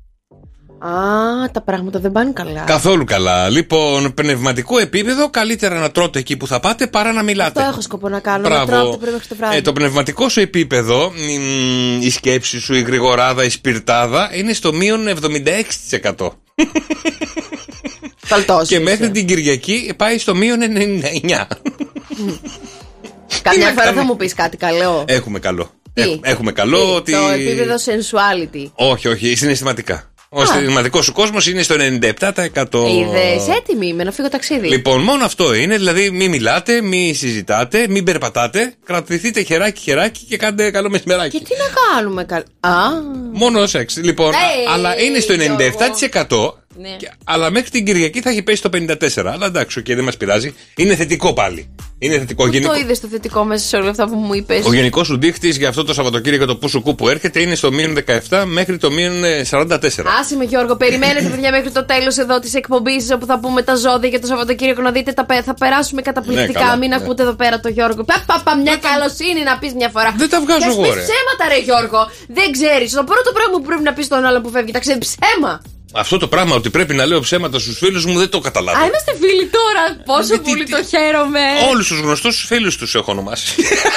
Τα πράγματα δεν πάνε καλά. Καθόλου καλά. Λοιπόν, πνευματικό επίπεδο, καλύτερα να τρώτε εκεί που θα πάτε παρά να μιλάτε. Αυτό έχω σκοπό να κάνω. Να τρώω από το πρωί μέχρι το βράδυ. Το πνευματικό σου επίπεδο, η σκέψη σου, η γρηγοράδα, η σπιρτάδα είναι στο μείον 76%. Και μέχρι την Κυριακή πάει στο μείον 99%. Καμιά φορά θα μου πεις κάτι καλό. Έχουμε καλό. Έχουμε καλό ότι. Το επίπεδο sensuality. Όχι, συναισθηματικά. Ο συναισθηματικός σου κόσμος είναι στο 97%. Είδες, έτοιμη είμαι να φύγω ταξίδι. Λοιπόν, μόνο αυτό είναι. Δηλαδή, μην μιλάτε, μην συζητάτε, μην περπατάτε. Κρατηθείτε χεράκι και κάντε καλό μεσημεράκι. Και τι να κάνουμε μόνο σεξ. Λοιπόν, αλλά είναι στο 97%. Ναι. Αλλά μέχρι την Κυριακή θα έχει πέσει το 54%. Αλλά εντάξει, και δεν μας πειράζει. Είναι θετικό πάλι. Είναι θετικό. Το είδες το θετικό μέσα σε όλα αυτά που μου είπες. Ο γενικός σου δείχτης για αυτό το Σαββατοκύριακο το πουσουκού που έρχεται είναι στο μείον 17 μέχρι το μείον 44. Άσε με, Γιώργο, περιμένετε παιδιά μέχρι το τέλος εδώ της εκπομπής όπου θα πούμε τα ζώδια για το Σαββατοκύριακο να δείτε. Θα περάσουμε καταπληκτικά. Ναι, μην ακούτε εδώ πέρα το Γιώργο. Μια καλοσύνη να πεις μια φορά. Δεν τα βγάζω εγώ. Πες ψέματα, ρε Γιώργο. Δεν ξέρεις. Το πρώτο πράγμα που πρέπει να πεις στον άλλο που φεύγει ταξίδι, ψέμα. Αυτό το πράγμα ότι πρέπει να λέω ψέματα στους φίλους μου δεν το καταλάβω. Είμαστε φίλοι τώρα. Πόσο πολύ το χαίρομαι. Όλους τους γνωστούς φίλους τους έχω ονομάσει.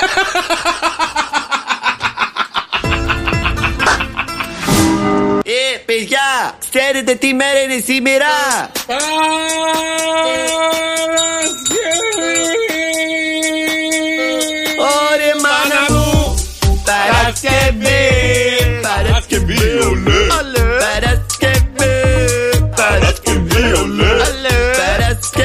Παιδιά, ξέρετε τι μέρα είναι σήμερα? Ωρε μάνα μου, Παρασκευή, Παρασκευή, ολέ, Παρασκευή, ολέ,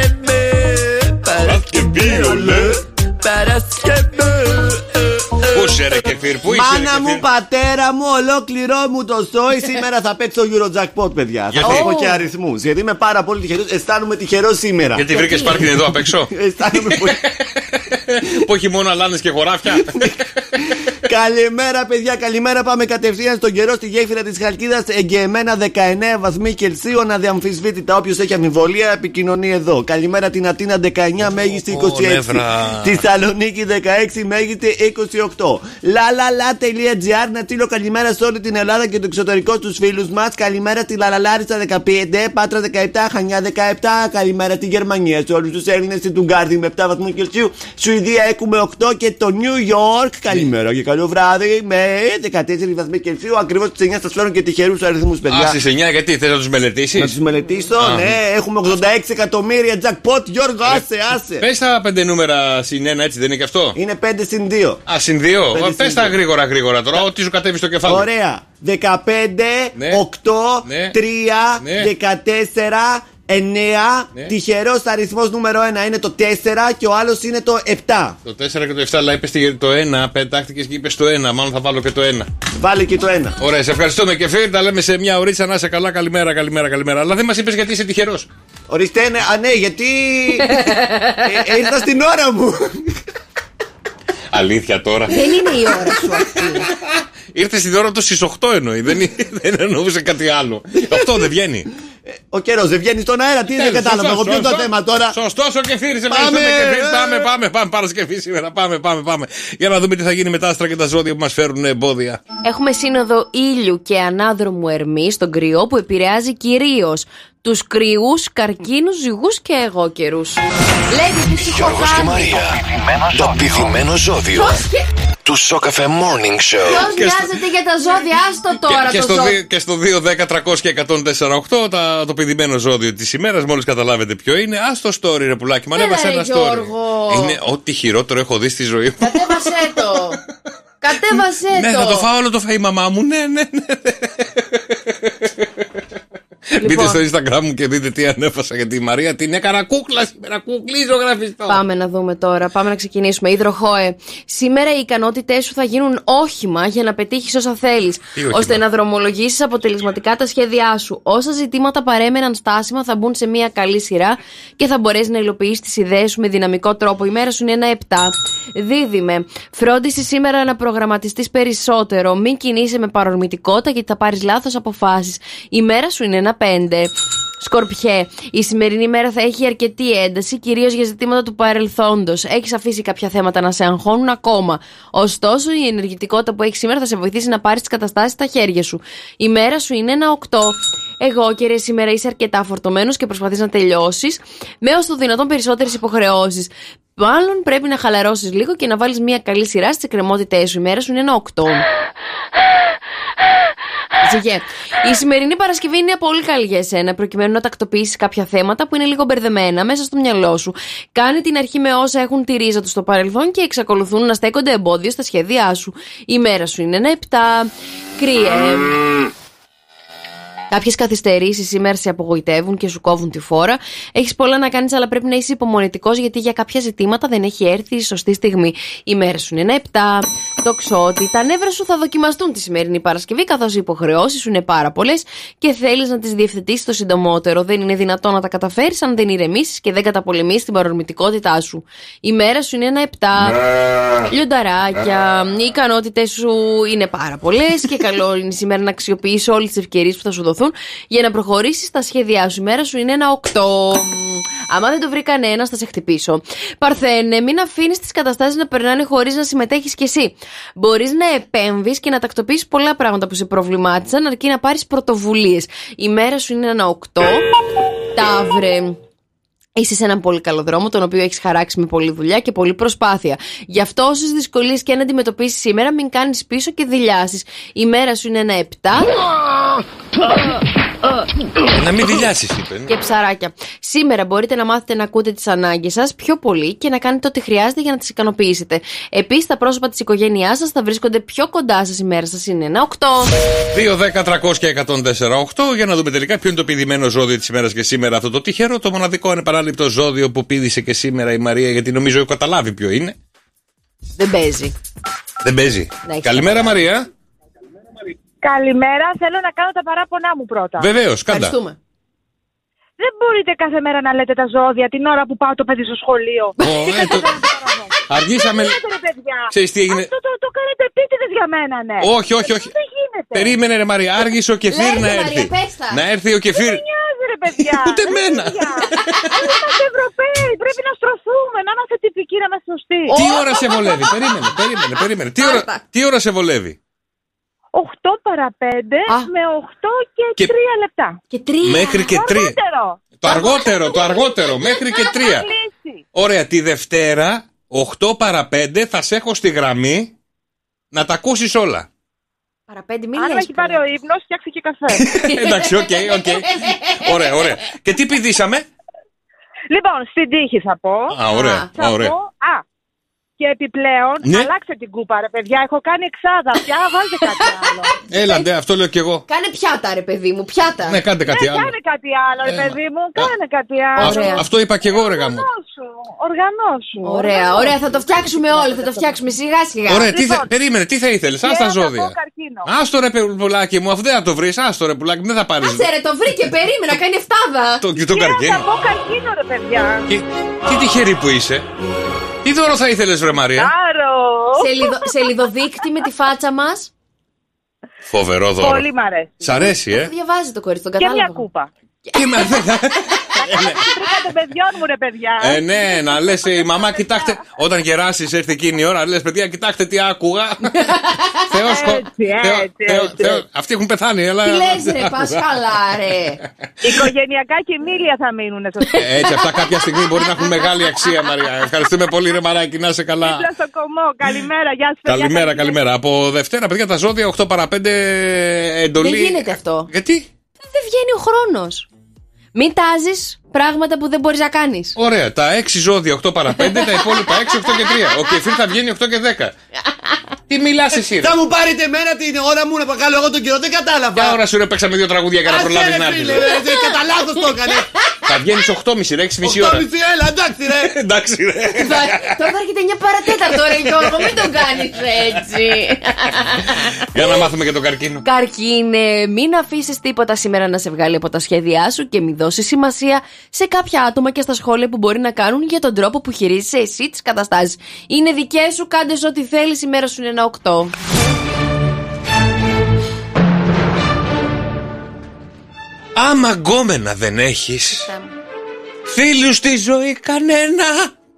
Παρασκευή, ολέ, Παρασκευή. είσαι ρε Κεφίρ, πού είσαι? Μάνα μου, πατέρα μου, ολόκληρό μου το σόι. Σήμερα θα παίξω Eurojackpot, παιδιά. Θα πω και αριθμούς. Γιατί είμαι πάρα πολύ τυχερός. Αισθάνομαι τυχερός σήμερα. Γιατί βρήκες πάρκινγκ εδώ απ' έξω? Αισθάνομαι πολύ. Που έχει μόνο αλάνες και χωράφια. Καλημέρα, παιδιά, καλημέρα. Πάμε κατευθείαν στον καιρό στη γέφυρα της Χαλκίδας. Εγκαιμένα 19 βαθμοί Κελσίου, αδιαμφισβήτητα. Όποιος έχει αμφιβολία, επικοινωνεί εδώ. Καλημέρα την Αθήνα, 19 μέγιστη 26. Τη Θεσσαλονίκη 16 μέγιστη 28. lalala.gr. Να στείλω καλημέρα σε όλη την Ελλάδα και το εξωτερικό στους φίλους μας. Καλημέρα στη Λαλαλάρισα 15, Πάτρα 17, Χανιά 17. Καλημέρα στη Γερμανία, σε όλους τους Έλληνες, στην Τουγκάρδη με 7 βαθμούς Κελσίου. Σουηδία έχουμε 8 και το New York. Καλημέρα και καλό βράδυ με 14 βαθμοί Κελσίου. Ακριβώς στις 9 σας φέρνω και τυχερούς αριθμούς, παιδιά. Α, στις 9 γιατί θες να τους μελετήσεις? Να τους μελετήσω, ναι. Έχουμε 86 εκατομμύρια jackpot. Γιώργο, άσε. Πες τα 5 νούμερα συν 1, έτσι δεν είναι και αυτό? Είναι 5 συν 2. Α, συν 2. Πες τα γρήγορα τώρα, ό,τι σου κατέβει στο κεφάλι. Ωραία. 15, 8, 3, 14. 9, τυχερός αριθμός νούμερο 1 είναι το 4 και ο άλλος είναι το 7. Το 4 και το 7, αλλά είπες το 1, πετάχτηκες και είπες το 1. Μάλλον θα βάλω και το 1. Βάλε και το 1. Ωραία, σε ευχαριστούμε και φίλοι. Τα λέμε σε μια ωρίτσα. Να είσαι καλά, καλημέρα. Αλλά δεν μας είπες γιατί είσαι τυχερός. Ορίστε, ναι, γιατί ήρθα στην ώρα μου. Αλήθεια τώρα? Δεν είναι η ώρα σου αυτή. Ήρθε στην ώρα του στις 8 εννοεί. Δεν εννοούσε κάτι άλλο. 8 δεν βγαίνει. Ο καιρός δεν βγαίνει στον αέρα, τι δεν κατάλαβα. Εγώ ποιο το θέμα τώρα. Σωστός ο Κεφίρης. Πάμε Παρασκευή σήμερα. Πάμε. Για να δούμε τι θα γίνει με τα άστρα και τα ζώδια που μας φέρουν εμπόδια. Έχουμε σύνοδο ήλιου και ανάδρομου Ερμή στον Κριό που επηρεάζει κυρίως τους κρυούς, καρκίνους, ζυγούς και εγώκερους. Λέγεται τι Γιώργος και Μαρία. Το πηδημένο ζώδιο του Σοκαφέ Morning Show. Ποιος νοιάζεται για τα ζώδια, άστο τώρα. Και στο 2-10-300-1048 το πηδημένο ζώδιο της ημέρας. Μόλις καταλάβετε ποιο είναι, άστο story ρε πουλάκι. Μα ανέβασε ένα story. Είναι ό,τι χειρότερο έχω δει στη ζωή μου. Κατέβασέ το. Ναι, θα το φάω όλο το φαΐ μαμά μου. Ναι. Μπείτε στο Instagram μου και δείτε τι ανέφασα για τη Μαρία. Την έκανα κούκλα σήμερα. Κουκλίζω γραφιστό. Πάμε να δούμε τώρα. Πάμε να ξεκινήσουμε. Υδροχόε. Σήμερα οι ικανότητές σου θα γίνουν όχημα για να πετύχεις όσα θέλεις, ώστε να δρομολογήσεις αποτελεσματικά τα σχέδιά σου. Όσα ζητήματα παρέμεναν στάσιμα θα μπουν σε μια καλή σειρά και θα μπορέσεις να υλοποιήσεις τις ιδέες σου με δυναμικό τρόπο. Η μέρα σου είναι ένα 7. Δίδυμε. Φρόντισε σήμερα να προγραμματιστείς περισσότερο. Μην κινείσαι με παρορμητικότητα γιατί θα πάρεις λάθος αποφάσεις. Η μέρα σου είναι ένα 5. Σκορπιέ, η σημερινή μέρα θα έχει αρκετή ένταση, κυρίως για ζητήματα του παρελθόντος. Έχεις αφήσει κάποια θέματα να σε αγχώνουν ακόμα. Ωστόσο, η ενεργητικότητα που έχεις σήμερα θα σε βοηθήσει να πάρεις τις καταστάσεις στα χέρια σου. Η μέρα σου είναι ένα 8. Εγώκερε, σήμερα είσαι αρκετά φορτωμένος και προσπαθείς να τελειώσεις με ως το δυνατόν περισσότερες υποχρεώσεις. Μάλλον πρέπει να χαλαρώσεις λίγο και να βάλεις μια καλή σειρά στις εκκρεμότητές σου. Η μέρα σου είναι ένα 8. Η σημερινή Παρασκευή είναι πολύ καλή για εσένα, προκειμένου να τακτοποιήσεις κάποια θέματα που είναι λίγο μπερδεμένα μέσα στο μυαλό σου. Κάνε την αρχή με όσα έχουν τη ρίζα του στο παρελθόν και εξακολουθούν να στέκονται εμπόδιο στα σχέδιά σου. Η μέρα σου είναι ένα 7. Κρύε. Κάποιες καθυστερήσεις σήμερα σε απογοητεύουν και σου κόβουν τη φόρα. Έχεις πολλά να κάνεις, αλλά πρέπει να είσαι υπομονετικός γιατί για κάποια ζητήματα δεν έχει έρθει η σωστή στιγμή. Η μέρα σου είναι ένα 7. Τοξότη. Τα νεύρα σου θα δοκιμαστούν τη σημερινή Παρασκευή, καθώς οι υποχρεώσεις σου είναι πάρα πολλές και θέλεις να τις διευθετήσεις το συντομότερο. Δεν είναι δυνατόν να τα καταφέρεις αν δεν ηρεμήσεις και δεν καταπολεμήσεις την παρορμητικότητά σου. Η μέρα σου είναι ένα 7. Λιονταράκια. Οι ικανότητες σου είναι πάρα πολλές και καλό είναι σήμερα να αξιοποιήσεις όλες τις ευκαιρίες που θα σου δοθούν για να προχωρήσεις στα σχέδιά σου. Η μέρα σου είναι ένα 8. Άμα δεν το βρει κανένας, θα σε χτυπήσω. Παρθένε, μην αφήνεις τις καταστάσεις να περνάνε χωρίς να συμμετέχεις κι εσύ. Μπορείς να επέμβεις και να τακτοποιήσεις πολλά πράγματα που σε προβλημάτισαν, αρκεί να πάρεις πρωτοβουλίες. Η μέρα σου είναι ένα 8. Ταύρε. Είσαι σε έναν πολύ καλό δρόμο, τον οποίο έχεις χαράξει με πολλή δουλειά και πολλή προσπάθεια. Γι' αυτό όσες δυσκολίες και αν αντιμετωπίσεις σήμερα, μην κάνεις πίσω και δειλιάσεις. Η μέρα σου είναι ένα 7. Να μην δειλιάσεις, είπε. Και ψαράκια. Σήμερα μπορείτε να μάθετε να ακούτε τις ανάγκες σας πιο πολύ και να κάνετε ό,τι χρειάζεται για να τις ικανοποιήσετε. Επίσης, τα πρόσωπα της οικογένειάς σας θα βρίσκονται πιο κοντά σας. Η μέρα σας είναι ένα 8. 2-10-300-1048 για να δούμε τελικά ποιο είναι το πηδημένο ζώδιο της ημέρας και σήμερα αυτό το τυχερό. Το μοναδικό ανεπανάληπτο ζώδιο που πήδησε και σήμερα η Μαρία, γιατί νομίζω έχω καταλάβει ποιο είναι. Δεν παίζει. Δεν παίζει. Καλημέρα, Μαρία. Καλημέρα, θέλω να κάνω τα παράπονά μου πρώτα. Βεβαίως, κάντα. Δεν μπορείτε κάθε μέρα να λέτε τα ζώδια την ώρα που πάω το παιδί στο σχολείο. Αργήσαμε. Ξέρεις τι έγινε. Αυτό το κάνετε επίτηδες για μένα, ναι. Όχι. Περίμενε, ρε Μαρία, άργησε ο Κεφίρ να έρθει. Να έρθει ο Κεφίρ. Δεν νοιάζει, ρε παιδιά. Ούτε εμένα. Είμαστε Ευρωπαίοι, πρέπει να στρωθούμε, να είμαστε τυπικοί, να είμαστε σωστοί. Τι ώρα σε βολεύει, περίμενε. Τι ώρα σε βολεύει? 8 παρά 5 με 8 και 3 λεπτά. Μέχρι και 3. Το αργότερο, μέχρι και 3. Ωραία, τη Δευτέρα 8 παρά 5 θα σε έχω στη γραμμή να τα ακούσεις όλα. Παρά 5 μην αν με έχει πάρει ο ύπνος, φτιάξει και καφέ. Εντάξει, οκ. Ωραία. Και τι πηδήσαμε? Λοιπόν, στην τύχη θα πω. Ωραία. Και επιπλέον, αλλάξτε την κούπα, ρε παιδιά. Έχω κάνει εξάδα πια, βάλτε κάτι άλλο. Έλαντε, αυτό λέω κι εγώ. Κάνε πιάτα, ρε παιδί μου, πιάτα. Ναι, κάντε κάτι άλλο. Κάνε κάτι άλλο, ρε παιδί μου, κάνε κάτι άλλο. Αυτό είπα κι εγώ, ρε γάμο. Οργανώσου. Ωραία, θα το φτιάξουμε όλοι, θα το φτιάξουμε σιγά. Ωραία, περίμενε, τι θα ήθελες, ας τα ζώδια. Άστο ρε πουλάκι μου, αφού δεν θα το βρεις, άστο ρε πουλάκι μου, δεν θα πάρεις. Άστο ρε, το βρήκε, περίμενα, κάνει εφτάδα. Το καρκίνο. Θα πω καρκίνο, ρε παιδιά. Τι τυχερή που είσαι. Τι δώρο θα ήθελες, βρε Μαρία? Σελιδοδείκτη με τη φάτσα μας. Φοβερό δώρο. Πολύ μ' αρέσει. Σ' αρέσει, Διαβάζει το κορίτσι, τον κατάλογο. Και μια κούπα. Τρίχατε παιδιών μου, ρε παιδιά. Ναι, να λες η μαμά, κοιτάξτε. Όταν γεράσεις, έρθει εκείνη η ώρα, λες παιδιά, κοιτάξτε τι άκουγα. Θεός. Αυτοί έχουν πεθάνει, τι λες, ρε, πας καλά, ρε. Οικογενειακά κοιμήλια θα μείνουν. Έτσι, αυτά κάποια στιγμή μπορεί να έχουν μεγάλη αξία, Μαρία. Ευχαριστούμε πολύ, ρε Μαράκι, να είσαι καλά. Δίπλα στο κομμό, καλημέρα, γεια σας. Καλημέρα. Από Δευτέρα, παιδιά, τα ζώδια 8 παρά 5 εντολή. Δεν γίνεται αυτό. Γιατί? Δεν βγαίνει ο χρόνος. Μην τάζεις πράγματα που δεν μπορείς να κάνεις. Ωραία, τα 6 ζώδια 8 παρά 5, τα υπόλοιπα 6, 8 και 3. Ο Κεφίρ θα βγαίνει 8 και 10. Τι μιλάς εσύ, ρε? Θα μου πάρετε εμένα την ώρα μου να παγάλω εγώ τον καιρό, δεν κατάλαβα. Για ώρα σου ρε, παίξαμε 2 τραγούδια για να προλάβεις να έρθεις. Κατά λάθος το έκανε. Θα βγαίνεις 8.30 ρε, 6,5 ώρα. 8,5 έλα, εντάξει ρε. Τώρα έρχεται 9 παρατέταρτο ρε Γιώργο, μην το κάνεις έτσι. Για να μάθουμε και τον καρκίνο. Καρκίνε, μην αφήσεις τίποτα σήμερα να σε βγάλει από τα σχέδιά σου και μην δώσεις σημασία σε κάποια άτομα και στα σχόλια που μπορεί να κάνουν για τον τρόπο που χειρίζεσαι εσύ τις καταστάσεις. Είναι δικές σου, κάντε ό,τι θέλεις, η μέρα σου είναι ένα 8. Άμα γκόμενα δεν έχεις, φίλους στη ζωή κανένα,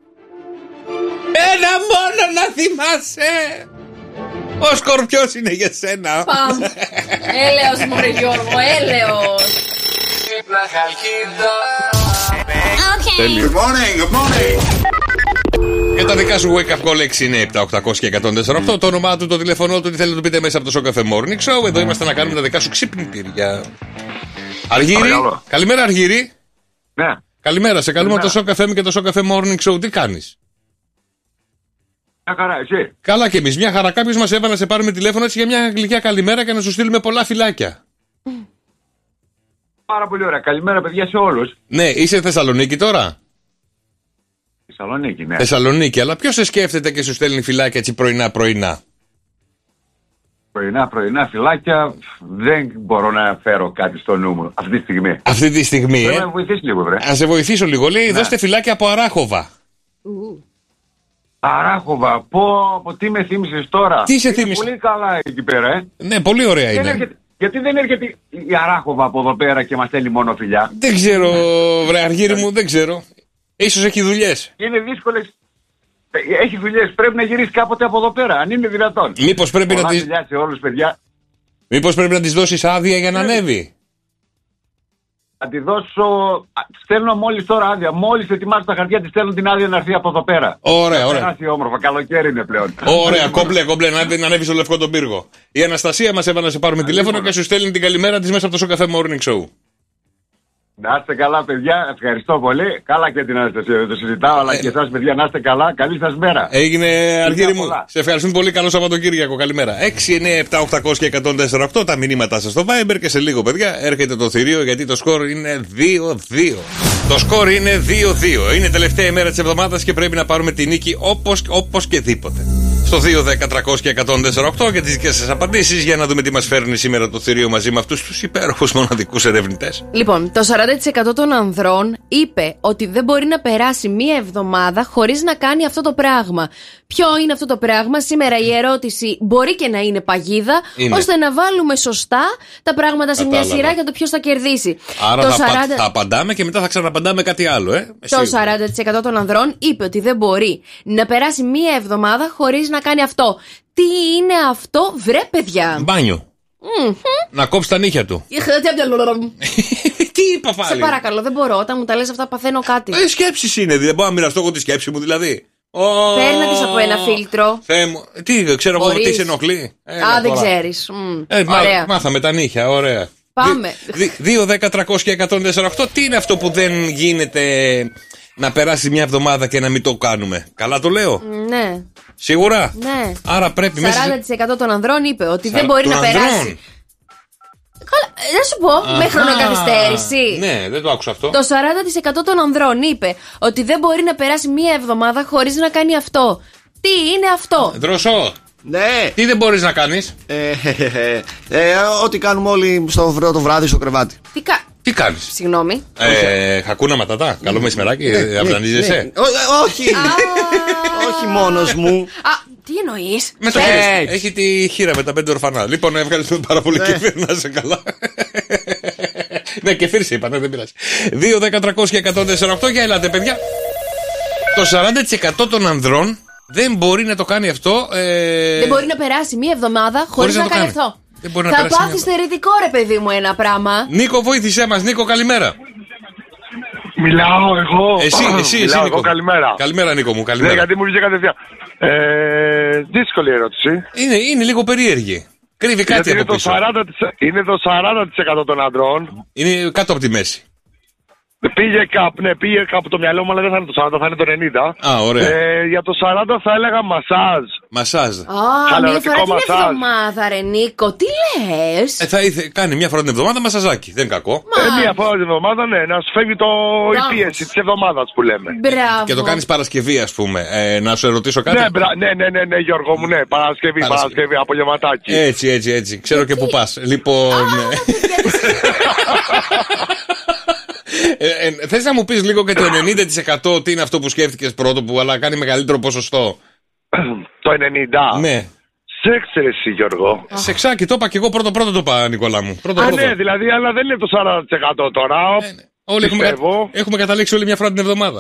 ένα μόνο να θυμάσαι. Ο Σκορπιός είναι για σένα. Παμ. Έλεος μωρέ Γιώργο, έλεος. Good morning. Και τα δικά σου wake up call 697-800 και 104,8. Το όνομά του, το τηλέφωνο του, τι θέλετε να το πείτε μέσα από το Show Cafe Morning Show. Εδώ είμαστε να κάνουμε τα δικά σου ξυπνητήρια. Αργύρι, καλημέρα Αργύρι. Ναι. Καλημέρα, σε καλούμε από το Show Cafe και το Show Cafe Morning Show. Τι κάνεις? Μια χαρά, εσύ? Καλά και εμείς, μια χαρά. Κάποιος μας έβαλε να σε πάρουμε τηλέφωνο έτσι για μια γλυκιά καλημέρα και να σου στείλουμε πολλά φυλάκια. Πάρα πολύ ωραία. Καλημέρα, παιδιά, σε όλους. Ναι, είσαι Θεσσαλονίκη τώρα? Θεσσαλονίκη, ναι. Θεσσαλονίκη, αλλά ποιος σε σκέφτεται και σου στέλνει φυλάκια έτσι πρωινά-πρωινά? Πρωινά φυλάκια, δεν μπορώ να φέρω κάτι στο νου μου αυτή τη στιγμή. Αυτή τη στιγμή, Πρέπει να βοηθήσει λίγο, βρε. Να σε βοηθήσω λίγο. Λέει, δώστε φυλάκια από Αράχοβα. Αράχοβα, τι με θύμισες τώρα? Τι σε θύμισε? Πολύ καλά εκεί πέρα, Ναι, πολύ ωραία είναι. Γιατί δεν έρχεται η Αράχοβα από εδώ πέρα και μας στέλνει μόνο φιλιά? Δεν ξέρω, βρε Αργύρι μου, δεν ξέρω. Ίσως έχει δουλειές. Είναι δύσκολες. Έχει δουλειές. Πρέπει να γυρίσει κάποτε από εδώ πέρα, αν είναι δυνατόν. Μήπως πρέπει να τις... σε όλους, παιδιά. Μήπως πρέπει να της δώσεις άδεια για να ανέβει? Θα τη δώσω. Στέλνω μόλις τώρα άδεια. Μόλις ετοιμάσω τα χαρτιά, τη στέλνω την άδεια να έρθει από εδώ πέρα. Ωραία. Περάσει όμορφα. Καλοκαίρι είναι πλέον. Ωραία, κομπλέ, να ανέβει στο Λευκό τον Πύργο. Η Αναστασία μας έβαλε να σε πάρουμε τηλέφωνο και σου στέλνει την καλημέρα της μέσα από το Show Cafe Morning Show. Να είστε καλά, παιδιά. Ευχαριστώ πολύ. Καλά και την Αναστασία, δεν το συζητάω, αλλά και εσάς, παιδιά, να είστε καλά. Καλή σας μέρα. Έγινε, Αργύρι μου. Σε ευχαριστούμε πολύ. Καλό Σαββατοκύριακο. Καλημέρα. 697-800 και 104,8 τα μηνύματά σας στο Viber και σε λίγο, παιδιά, έρχεται το θηρίο γιατί το σκορ είναι 2-2. Το σκορ είναι 2-2. Είναι τελευταία ημέρα της εβδομάδας και πρέπει να πάρουμε τη νίκη όπως και δίποτε. Στο 2-10-300 και 148 για τις δικές σας απαντήσεις, για να δούμε τι μας φέρνει σήμερα το θηρίο μαζί με αυτούς τους υπέροχους μοναδικούς ερευνητές. Λοιπόν, το 40% των ανδρών είπε ότι δεν μπορεί να περάσει μία εβδομάδα χωρίς να κάνει αυτό το πράγμα. Ποιο είναι αυτό το πράγμα? Σήμερα η ερώτηση μπορεί και να είναι παγίδα, ώστε να βάλουμε σωστά τα πράγματα σε μια σειρά για το ποιος θα κερδίσει. Άρα θα απαντάμε και μετά θα ξαναπαντάμε κάτι άλλο, Το 40% των ανδρών είπε ότι δεν μπορεί να περάσει μία εβδομάδα χωρίς να κάνει αυτό. Τι είναι αυτό, βρε παιδιά? Μπάνιο. Να κόψει τα νύχια του. Τι είπα πάλι? Σε παρακαλώ, δεν μπορώ. Όταν μου τα λες αυτά παθαίνω κάτι. Σκέψεις είναι, δεν μπορώ να μοιραστώ εγώ τη σκέψη μου δηλαδή. Παίρνα της από ένα φίλτρο. Τι, ξέρω εγώ τι σε ενοχλεί. Δεν ξέρεις. Μάθαμε τα νύχια, ωραία. Πάμε. 2-10-300 και 148. Τι είναι αυτό που δεν γίνεται να περάσει μια εβδομάδα και να μην το κάνουμε? Καλά το λέω? Ναι. Σίγουρα? Ναι. Άρα πρέπει 40% των ανδρών είπε ότι δεν μπορεί να περάσει. Καλά, να σου πω, με χρονοκαθυστέρηση. Ναι, δεν το άκουσα αυτό. Το 40% των ανδρών είπε ότι δεν μπορεί να περάσει μία εβδομάδα χωρίς να κάνει αυτό. Τι είναι αυτό? Δροσό. Ναι. Τι δεν μπορείς να κάνεις? Ό,τι κάνουμε όλοι το βράδυ στο κρεβάτι. Τι κάνεις? Συγγνώμη. Χακούνα ματατά. Καλό μεσημεράκι. Αυνανίζεσαι? Όχι. Όχι μόνος μου. Τι εννοείς? Με το χέρι. Έχει τη χείρα με τα 5 ορφανά. Λοιπόν, ευχαριστούμε πάρα πολύ, Κεφίρ, να είσαι καλά. Ναι, Κεφίρ σε είπα, δεν πειράζει. 2-10-300 και 148. Για ελάτε, παιδιά. Το 40% των ανδρών δεν μπορεί να το κάνει αυτό. Δεν μπορεί να περάσει μία εβδομάδα χωρίς να κάνει αυτό. Θα πάθεις θερητικό, ρε παιδί μου, ένα πράγμα. Νίκο, βοήθησέ μας. Νίκο, καλημέρα. Μιλάω εγώ. Εσύ, Νίκο. Νίκο. Καλημέρα. Καλημέρα, Νίκο μου. Καλημέρα. Ναι, γιατί μου βγήκε κατευθείαν. Δύσκολη ερώτηση. Είναι λίγο περίεργη. Κρύβει κάτι από πίσω. Είναι το 40% των αντρών. Είναι κάτω από τη μέση. Πήγε κάπου το μυαλό μου, αλλά δεν θα είναι το 40, θα είναι το 90. Ωραία. Για το 40 θα έλεγα μασάζ. Μασάζ. Μία φορά την εβδομάδα, ρε Νίκο, τι λες? Θα κάνει μια φορά την εβδομάδα μασαζάκι, δεν είναι κακό. Μια φορά την εβδομάδα, ναι, να σου φεύγει η πίεση της εβδομάδας που λέμε. Μπράβο. Και το κάνεις Παρασκευή, ας πούμε. Να σου ερωτήσω κάτι. Ναι, Γιώργο μου, ναι. Παρασκευή, απογευματάκι. Έτσι. Ξέρω και που πας. Λοιπόν. Θες να μου πεις λίγο και το 90% τι είναι αυτό που σκέφτηκες πρώτο που αλλά κάνει μεγαλύτερο ποσοστό? Το 90%. Ναι. Σεξ, εσύ Γιώργο. Σεξάκι, το είπα και εγώ πρώτο το είπα, Νικόλα μου. Πρώτο. Ναι, δηλαδή, αλλά δεν είναι το 40% τώρα. Όλοι έχουμε καταλήξει όλη μια φορά την εβδομάδα.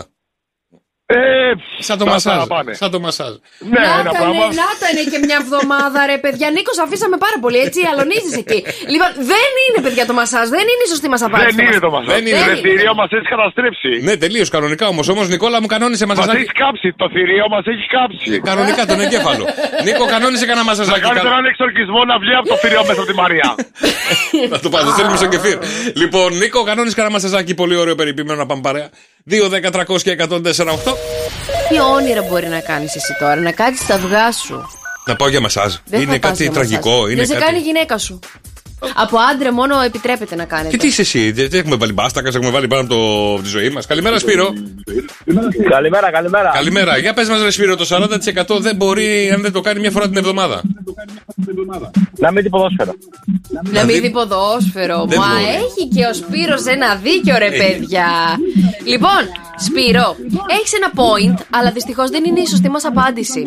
Σαν το μασάζ. Ναι, ένα πράγμα. Να το είναι και μια εβδομάδα, ρε παιδιά. Νίκο, αφήσαμε πάρα πολύ, έτσι. Αλωνίζεις εκεί. Λοιπόν, δεν είναι, παιδιά, το μασάζ. Δεν είναι η σωστή μας απάντηση. Δεν είναι το μασάζ. Το θηρίο μας έχει καταστρέψει. Ναι, τελείως κανονικά όμως. Νικόλα μου, κανόνισε μασάζ. Μας έχει κάψει. Το θηρίο μας έχει κάψει. Κανονικά τον εγκέφαλο. Νίκο, κανόνισε κανένα μασάζάκι. Να κάνεις έναν εξορκισμό να βγει από το θηρίο μέσα από τη Μαρία. Να το πάμε, θέλουμε στον Κεφίρ. Λοιπόν, Νίκο, κανόνισε κανένα μασάζάκι. Πολύ ωραίο περιποιημένο να πάμε παρέα. 2-10-300 και 148. Τι όνειρα μπορεί να κάνεις εσύ τώρα? Να κάτσεις τα αυγά σου. Να πάω για μασάζ. Είναι κάτι τραγικό. Δεν σε κάνει η γυναίκα σου. Από άντρα μόνο επιτρέπεται να κάνετε. Και τι είσαι εσύ? Δεν έχουμε βάλει μπάστακα, έχουμε βάλει πάνω από τη ζωή μας. Καλημέρα, Σπύρο. Καλημέρα. Για πες μας, ρε Σπύρο, το 40% δεν μπορεί αν δεν το κάνει μια φορά την εβδομάδα. Να μην δει ποδόσφαιρο. Να μην δει ποδόσφαιρο. Μα έχει και ο Σπύρος ένα δίκιο, ρε παιδιά. Λοιπόν, Σπύρο, έχεις ένα point, αλλά δυστυχώς δεν είναι η σωστή μας απάντηση.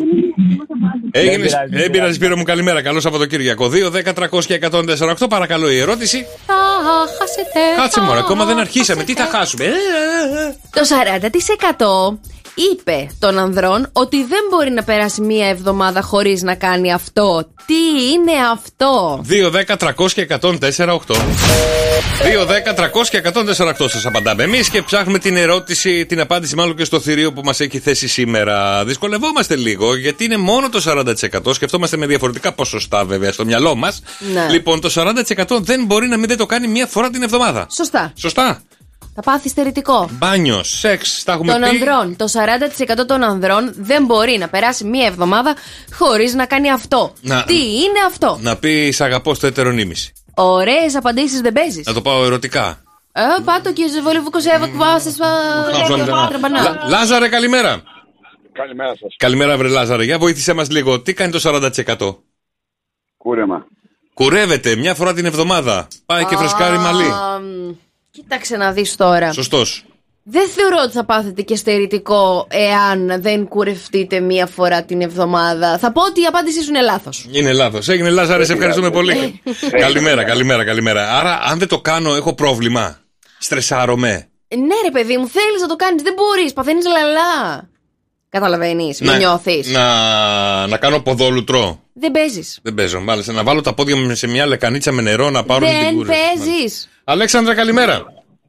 Έμπειρα, Σπύρο μου, καλημέρα. Καλό Σαββατοκύριακο. 2-10-300 και 148. Παρακαλώ, η ερώτηση. Θα χάσετε. Κάτσε μωρέ, ακόμα δεν αρχίσαμε. Τι θα χάσουμε? Το 40% είπε των ανδρών ότι δεν μπορεί να περάσει μία εβδομάδα χωρίς να κάνει αυτό. Τι είναι αυτό? 2-10-300 και 148. 2-10-300 και 148 σας απαντάμε εμείς και ψάχνουμε την ερώτηση, την απάντηση μάλλον και στο θηρίο που μας έχει θέσει σήμερα. Δυσκολευόμαστε λίγο γιατί είναι μόνο το 40%. Σκεφτόμαστε με διαφορετικά ποσοστά βέβαια στο μυαλό μας. Ναι. Λοιπόν, το 40% δεν μπορεί να μην δεν το κάνει μία φορά την εβδομάδα. Σωστά. Θα πάθεις θερητικό. Μπάνιο, σεξ, τα έχουμε των πει. Ανδρών, το 40% των ανδρών δεν μπορεί να περάσει μία εβδομάδα χωρίς να κάνει αυτό. Τι είναι αυτό? Να πει σ' αγαπώ στο ετερονίμηση. Ωραίες απαντήσεις δεν παίζεις. Να το πάω ερωτικά. Πάτο και ζεβολιβουκοσέβα κουβάσεις. Λάζαρε, καλημέρα. Καλημέρα σας. Καλημέρα, βρε Λάζαρε. Για βοήθησέ μας λίγο. Τι κάνει το 40%? Κούρεμα. Κουρεύεται μια φορά την εβδομάδα. Πάει και φρεσκάρει μαλλί. Κοίταξε να δεις τώρα. Σωστός. Δεν θεωρώ ότι θα πάθετε και στερητικό εάν δεν κουρευτείτε μία φορά την εβδομάδα. Θα πω ότι η απάντησή σου είναι λάθος. Είναι λάθος. Έγινε, Λάζαρε, σε ευχαριστούμε πολύ. Καλημέρα. Άρα, αν δεν το κάνω, έχω πρόβλημα. Στρεσάρομαι. Ναι, ρε παιδί μου, θέλεις να το κάνεις. Δεν μπορείς. Παθαίνεις λαλά. Καταλαβαίνεις, με νιώθεις. Να κάνω ποδόλουτρο. Δεν παίζεις. Δεν παίζω. Μάλιστα, να βάλω τα πόδια μου σε μια λεκανίτσα με νερό να πάρουν την κούραση. Δεν παίζεις. Αλέξανδρα, καλημέρα.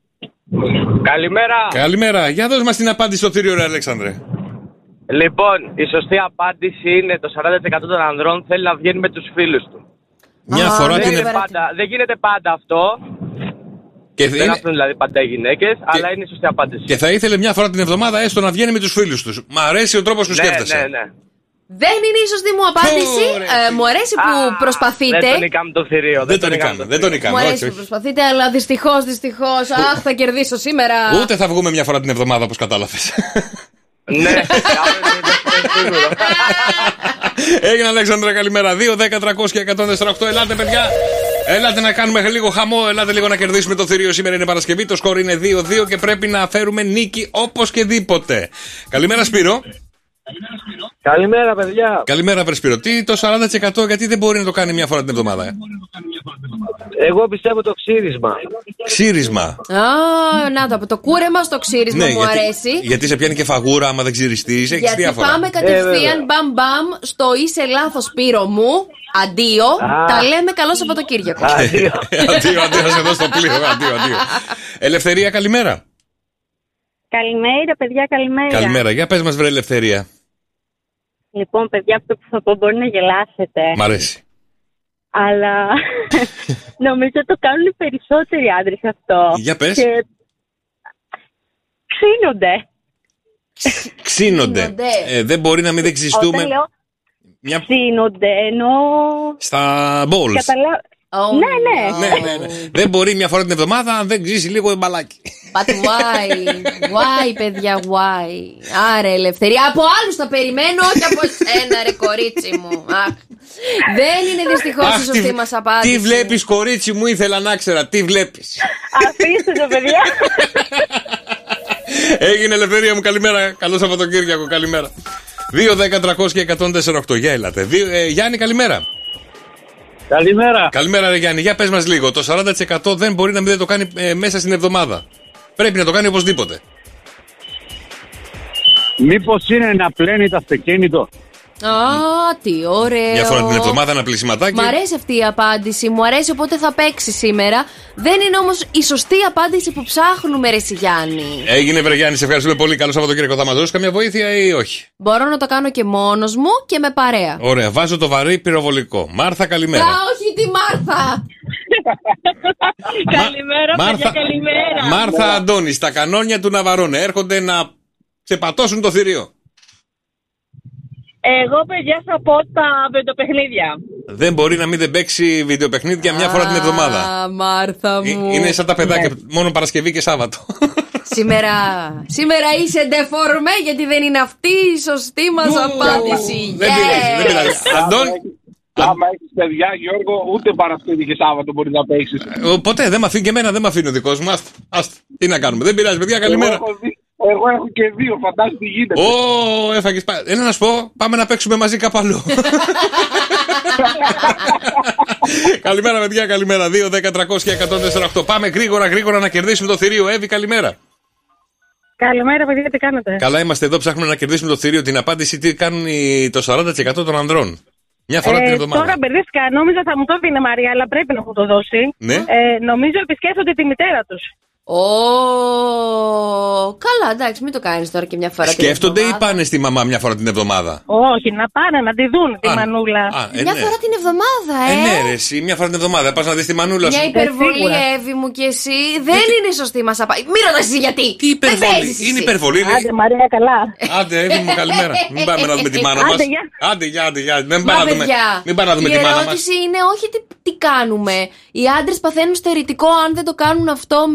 Καλημέρα. Για δώσ' μας την απάντηση στο θηρίο, ρε Αλέξανδρε. Λοιπόν, η σωστή απάντηση είναι το 40% των ανδρών θέλει να βγαίνει με τους φίλους του. Μια φορά την δεν γίνεται πάντα αυτό. Δεν αυτούν δηλαδή πάντα οι γυναίκες, αλλά είναι η σωστή απάντηση. Και θα ήθελε μια φορά την εβδομάδα έστω να βγαίνει με τους φίλους τους. Μ' αρέσει ο τρόπος που σκέφτεσαι. Ναι. Δεν είναι η σωστή μου απάντηση. Μου αρέσει που προσπαθείτε. Δεν τον ικάμε το θηρίο. Δεν τον ικάμε. Μου αρέσει που προσπαθείτε, αλλά δυστυχώς. Αχ, θα κερδίσω σήμερα. Ούτε θα βγούμε μια φορά την εβδομάδα, όπως κατάλαβες. Ναι. Έγινε, Αλέξανδρα, καλημέρα. 2, 10, 300 και 148. Ελάτε, παιδιά. Ελάτε να κάνουμε λίγο χαμό. Ελάτε λίγο να κερδίσουμε το θηρίο. Σήμερα είναι Παρασκευή. Το σκορ είναι 2-2 και πρέπει να φέρουμε νίκη όπως και δίποτε. Καλημέρα, Σπύρο. Καλημέρα, παιδιά. Καλημέρα, Πρεσπύρο. Τι το 40% γιατί δεν μπορεί να το κάνει μια φορά την εβδομάδα? Εγώ πιστεύω το ξύρισμα. Ξύρισμα. Να το κούρεμα στο ξύρισμα, μου αρέσει. Γιατί σε πιάνει και φαγούρα άμα δεν ξυριστείς. Έχεις διάφορα. Πάμε κατευθείαν μπαμ στο είσαι λάθος, Σπύρο μου. Αντίο. Τα λέμε καλό Σαββατοκύριακο. Αντίο, θα σε δω στο πλοίο. Αντίο. Ελευθερία, καλημέρα. Καλημέρα, παιδιά, καλημέρα. Καλημέρα, για πες μας, βρε Ελευθερία. Λοιπόν, παιδιά, αυτό που θα πω μπορεί να γελάσετε. Μ' αρέσει. Αλλά νομίζω το κάνουν οι περισσότεροι άντρες αυτό. Για πες. Και ξύνονται. Δεν μπορεί να μην δεν ξυστούμε. Όταν λέω ξύνονται, ενώ στα balls. Ναι. Δεν μπορεί μια φορά την εβδομάδα αν δεν ξύσει λίγο μπαλάκι. But why, παιδιά, why? Άρα, Ελευθερία, από άλλους τα περιμένω, όχι από εσένα, ρε κορίτσι μου. Δεν είναι δυστυχώς η σωστή μας απάντηση. Τι βλέπεις, κορίτσι μου, ήθελα να ξέρα. Τι βλέπεις? Αφήστε το, παιδιά. Έγινε, Ελευθερία μου, καλημέρα. Καλό Σαββατοκύριακο, καλημέρα. 2, 10, 300 και 148. Για έλατε. Γιάννη, καλημέρα. Καλημέρα, ρε Γιάννη. Για πες μας λίγο. Το 40% δεν μπορεί να μην το κάνει μέσα στην εβδομάδα. Πρέπει να το κάνει οπωσδήποτε. Μήπως είναι να πλένει το αυτοκίνητο? Τι ωραίο. Μια φορά την εβδομάδα ένα πλησιματάκι. Μ' αρέσει αυτή η απάντηση. Μου αρέσει, οπότε θα παίξει σήμερα. Δεν είναι όμως η σωστή απάντηση που ψάχνουμε, ρε Γιάννη. Έγινε, βρε Γιάννη, σε ευχαριστούμε πολύ. Καλό Σαββατοκύριακο. Θα μας δώσεις καμία βοήθεια ή όχι? Μπορώ να το κάνω και μόνος μου και με παρέα. Ωραία, βάζω το βαρύ πυροβολικό. Μάρθα, καλημέρα. Όχι τη Μάρθα. Καλημέρα, παιδιά, καλημέρα. Μάρθα Αντώνη, στα κανόνια του Ναβαρώνε έρχονται να ξεπατώσουν το θηρίο. Εγώ, παιδιά, θα πω τα βιντεοπαιχνίδια. Δεν μπορεί να μην δεν παίξει βιντεοπαιχνίδια μια φορά την εβδομάδα. Μάρθα μου. Είναι σαν τα παιδάκια, μόνο Παρασκευή και Σάββατο. Σήμερα είσαι ντεφορμέ γιατί δεν είναι αυτή η σωστή μας απάντηση. Δεν πειράζει. Αντών. Άμα έχεις παιδιά, Γιώργο, ούτε Παρασκευή και Σάββατο μπορεί να παίξεις. Ποτέ δεν με αφήνει και εμένα, δεν με αφήνει ο δικός μου. Άστα. Τι να κάνουμε, δεν πειράζει, παιδιά, καλημέρα. Εγώ έχω και δύο, φαντάζομαι τι γίνεται. Έφαγες. Έλα να σου πω, πάμε να παίξουμε μαζί κάπου αλλού. Καλημέρα, παιδιά, καλημέρα. 2, 10, 300 και 148. Πάμε γρήγορα να κερδίσουμε το θηρίο. Εύη, καλημέρα. Καλημέρα, παιδιά, τι κάνετε? Καλά, είμαστε εδώ, ψάχνουμε να κερδίσουμε το θηρίο. Την απάντηση, τι κάνουν το 40% των ανδρών. Μια φορά την εβδομάδα. Τώρα μπερδεύτηκα, νόμιζα θα μου το δίνει Μαρία, αλλά πρέπει να μου το δώσει. Ναι. Νομίζω επισκέφτονται τη μητέρα τους. Καλά, εντάξει, μην το κάνεις τώρα και μια φορά την εβδομάδα. Σκέφτονται ή πάνε στη μαμά μια φορά την εβδομάδα? Όχι, να πάνε να τη δουν τη μανούλα. Μια φορά την εβδομάδα, Ναι, ρε, εσύ, μια φορά την εβδομάδα. Πας να δεις τη μανούλα σου. Μια υπερβολή, Εύη μου, και εσύ. Δεν είναι η σωστή μας απάντηση. Μην ρωτάς εσύ γιατί. Τι υπερβολή? Είναι υπερβολή. Άντε, Μαρία, καλά. Άντε, Εύη μου, καλημέρα. Μην πάμε να δούμε τη μάνα μας. Άντε, γεια. Μην πάμε να δούμε τη μάνα μας. Η ερώτηση είναι όχι τι κάνουμε. Οι άντρες παθαίνουν στερητικό αν δεν το κάνουν αυτό μία φορά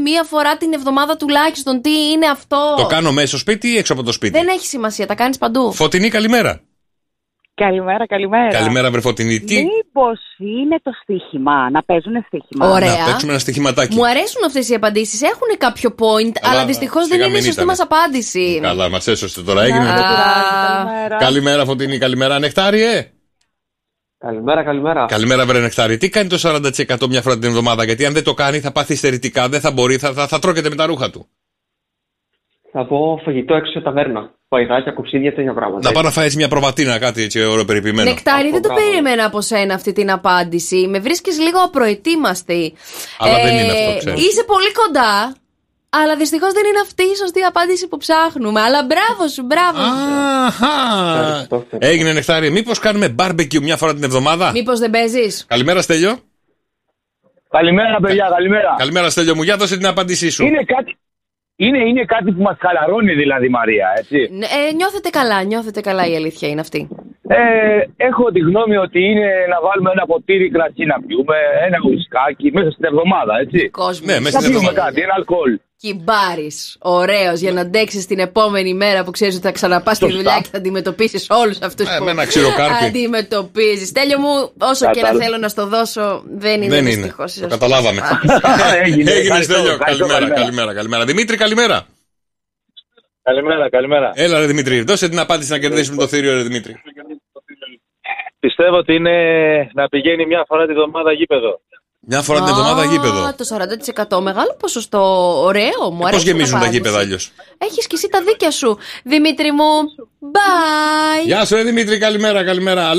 φορά την εβδομάδα τουλάχιστον. Τι είναι αυτό? Το κάνω μέσα στο σπίτι ή έξω από το σπίτι? Δεν έχει σημασία, τα κάνεις παντού. Φωτεινή, καλημέρα. Καλημέρα, καλημέρα. Καλημέρα, βρε Φωτεινή. Μήπως είναι το στοίχημα, να παίζουν στοίχημα? Ωραία. Να παίξουμε ένα στοιχηματάκι. Μου αρέσουν αυτές οι απαντήσεις. Έχουν κάποιο point, αλλά δυστυχώς δεν είναι η σωστή μας απάντηση. Καλά, μας έσωσε τώρα. Έγινε. Καλημέρα, Φωτεινή, καλημέρα. Νεκτάριε. Καλημέρα, καλημέρα. Καλημέρα, βρε Νεκτάρι. Τι κάνει το 40% μια φορά την εβδομάδα? Γιατί αν δεν το κάνει θα πάθει ιστερητικά, δεν θα μπορεί, θα τρώγεται με τα ρούχα του. Θα πω φαγητό έξω σε ταβέρνα. Παϊδάκια, κουψίδια, τέτοια πράγματα. Να πάω να φάει μια προβατίνα, κάτι έτσι ωραιοπεριποιημένο. Νεκτάρι, δεν το περίμενα από σένα αυτή την απάντηση. Με βρίσκεις λίγο απροετοίμαστη. Αλλά δεν είναι αυτό, ξέρεις. Είσαι πολύ κοντά. Αλλά δυστυχώς δεν είναι αυτή η σωστή απάντηση που ψάχνουμε. Αλλά μπράβο σου, μπράβο σου. Έγινε, Νεκτάρι. Μήπως κάνουμε barbecue μια φορά την εβδομάδα? Μήπως δεν παίζεις? Καλημέρα, Στέλιο. Καλημέρα, παιδιά, καλημέρα. Καλημέρα, Στέλιο μου. Για δώσε την απάντησή σου. Είναι κάτι που μας χαλαρώνει, δηλαδή, Μαρία, έτσι. Νιώθετε καλά, η αλήθεια είναι αυτή. Έχω τη γνώμη ότι είναι να βάλουμε ένα ποτήρι κρασί να πιούμε, ένα ουισκάκι μέσα στην εβδομάδα, έτσι. Ναι, μέσα στην εβδομάδα. Κάτι, ένα αλκοόλ. Κυμπάρης, ωραίος, για να αντέξεις την επόμενη μέρα που ξέρεις ότι θα ξαναπάς στη δουλειά και θα αντιμετωπίσεις όλους αυτούς που αντιμετωπίζεις. Τέλειο μου, όσο και να θέλω να στο δώσω, δεν είναι δυστυχώς. Το καταλάβαμε. Έγινε, Στέλιο. Καλημέρα. Δημήτρη, καλημέρα. Καλημέρα. Έλα, ρε Δημήτρη, δώσε την απάντηση να κερδίσουμε το θηρίο, ρε Δημήτρη. Πιστεύω ότι είναι να πηγαίνει μια φορά τη βδομάδα γήπεδο. Μια φορά την εβδομάδα γήπεδο. Το 40%, μεγάλο ποσοστό. Ωραίο, μου αρέσει. Πώς γεμίζουν τα γήπεδα αλλιώς? Έχεις και εσύ τα δίκια σου. Δημήτρη μου, bye. Γεια σου, ρε Δημήτρη, καλημέρα.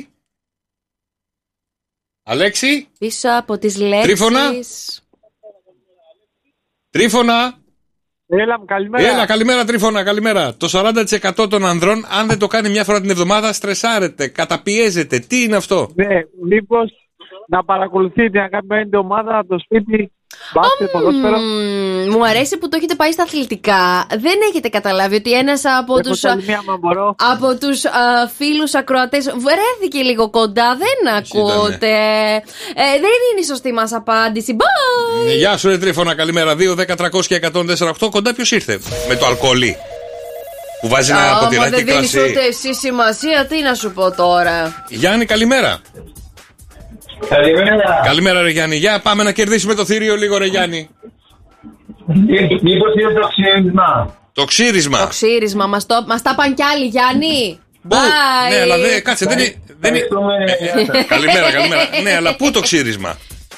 Αλέξη. Πίσω από τις λέξεις. Τρίφωνα. Έλα, καλημέρα. Καλημέρα, Τρίφωνα, καλημέρα. Το 40% των ανδρών, αν δεν το κάνει μια φορά την εβδομάδα, στρεσάρεται, καταπιέζεται. Τι είναι αυτό? Ναι, μήπως να παρακολουθείτε, να κάνετε ομάδα από το σπίτι. Μπάσκετ, ποδόσφαιρο. Μου αρέσει που το έχετε πάει στα αθλητικά. Δεν έχετε καταλάβει ότι ένας από τους φίλους ακροατές βρέθηκε λίγο κοντά. Δεν ακούτε. Δεν είναι η σωστή μας απάντηση. Bye. Γεια σου, ρε Τρίφωνα, καλημέρα. 2, 10, 300 και 104,8. Κοντά ποιος ήρθε? Με το αλκοολί. Που βάζει ένα ποτηράκι κρασί. Δεν δίνεις ούτε εσύ σημασία, τι να σου πω τώρα. Γιάννη, καλημέρα. Καλημέρα, ρε Γιάννη. Για πάμε να κερδίσουμε το θηρίο λίγο, ρε Γιάννη. Μήπως είναι το ξύρισμα? Το ξύρισμα. Μας τα παν κι άλλοι, Γιάννη. Bye. Ναι, αλλά κάτσε, δεν είναι. Καλημέρα. Ναι, αλλά πού το ξύρισμα?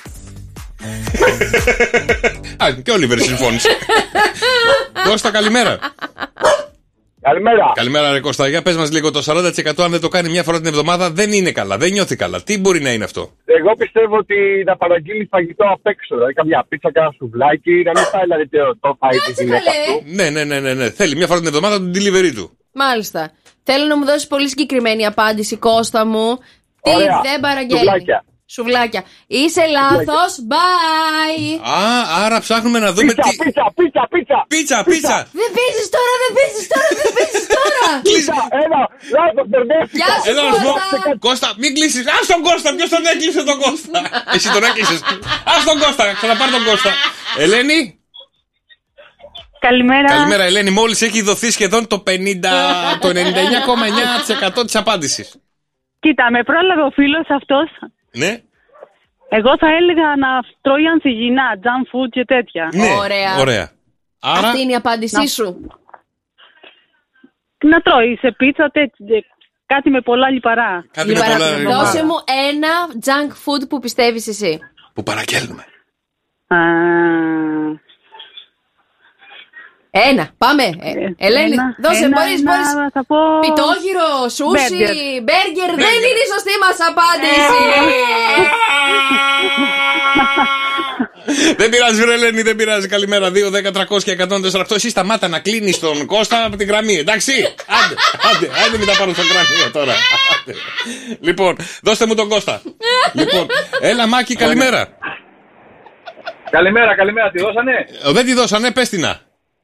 Και ο Όλιβερ συμφώνησε. Κώστα, καλημέρα. Καλημέρα, ρε Κώστα. Για πες μας λίγο, το 40% αν δεν το κάνει μια φορά την εβδομάδα δεν είναι καλά, δεν νιώθει καλά. Τι μπορεί να είναι αυτό? Εγώ πιστεύω ότι να παραγγείλει φαγητό απ' έξω. Δηλαδή καμιά πίτσα, κανένα σουβλάκι, να μην πάει δηλαδή το φάει τη γυναίκα του. Ναι. Θέλει μια φορά την εβδομάδα τον delivery του. Μάλιστα. Θέλω να μου δώσεις πολύ συγκεκριμένη απάντηση, Κώστα μου. Τι δεν παραγγέλνει? Σουβλάκια. Είσαι λάθος. Bye. Άρα ψάχνουμε να δούμε τι. Πίτσα. Δεν πίζεις τώρα. Πίτσα, λάθος, μπερδεύτηκα. Γεια σου, Κώστα, μην κλείσεις. Ας τον Κώστα, ποιος τον έκλεισε τον Κώστα? Εσύ τον έκλεισες. Ας τον Κώστα, ξαναπάρ τον Κώστα. Ελένη. Καλημέρα, Ελένη. Μόλις έχει δοθεί σχεδόν το 99,9% της απάντησης. Κοίτα, με πρόλαβε ο φίλος αυτός. Ναι. Εγώ θα έλεγα να τρώει ανθυγιεινά, junk food και τέτοια. Ναι, ωραία. Άρα... Αυτή είναι η απάντησή σου. Να τρώει σε πίτσα, κάτι με πολλά λιπαρά. Δώσε μου ένα junk food που πιστεύεις εσύ. Που παραγγέλνουμε. Ένα, πάμε. Ελένη, δώσε, μπορείς. Πιτόγυρο, σούσι, μπέργκερ. Δεν είναι η σωστή μας απάντηση. Δεν πειράζει, ρε Ελένη, δεν πειράζει. Καλημέρα. 2, 10, 300 και 148. Εσύ σταμάτα να κλείνεις τον Κώστα από την γραμμή, εντάξει? Άντε, μην τα πάρω στο κρανίο τώρα. Λοιπόν, δώστε μου τον Κώστα. Λοιπόν, έλα Μάκη, καλημέρα. Καλημέρα, τη δώσανε? Δεν τη δώσανε, πες την να.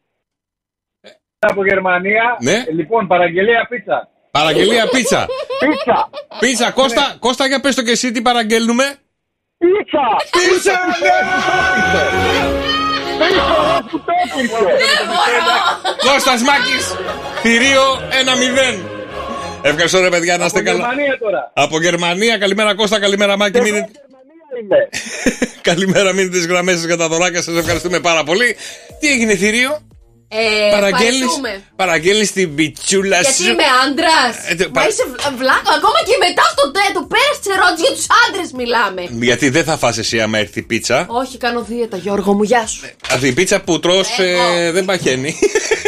Από Γερμανία. Ναι. Λοιπόν, παραγγελία πίτσα. Πίτσα. Κώστα, για πες το και εσύ τι παραγγέλνουμε. Πίτσα. Κώστας Μάκης, θηρίο 1-0. Ευχαριστώ ρε παιδιά, να είστε καλά. Από Γερμανία, καλημέρα Κώστα, καλημέρα Μάκη. Καλημέρα, μείνετε τις γραμμές σας για τα δωράκια σας, ευχαριστούμε πάρα πολύ. Τι έγινε θηρίο? Παραγγέλνεις την πιτσούλα σου. Γιατί είμαι άντρας. Μα είσαι βλάκα. Ακόμα και μετά το πέρας της ερώτησης για τους άντρες μιλάμε. Γιατί δεν θα φας εσύ άμα έρθει η πίτσα. Όχι, κάνω δίαιτα Γιώργο μου, γεια σου. Αυτή η πίτσα που τρως δεν παχαίνει.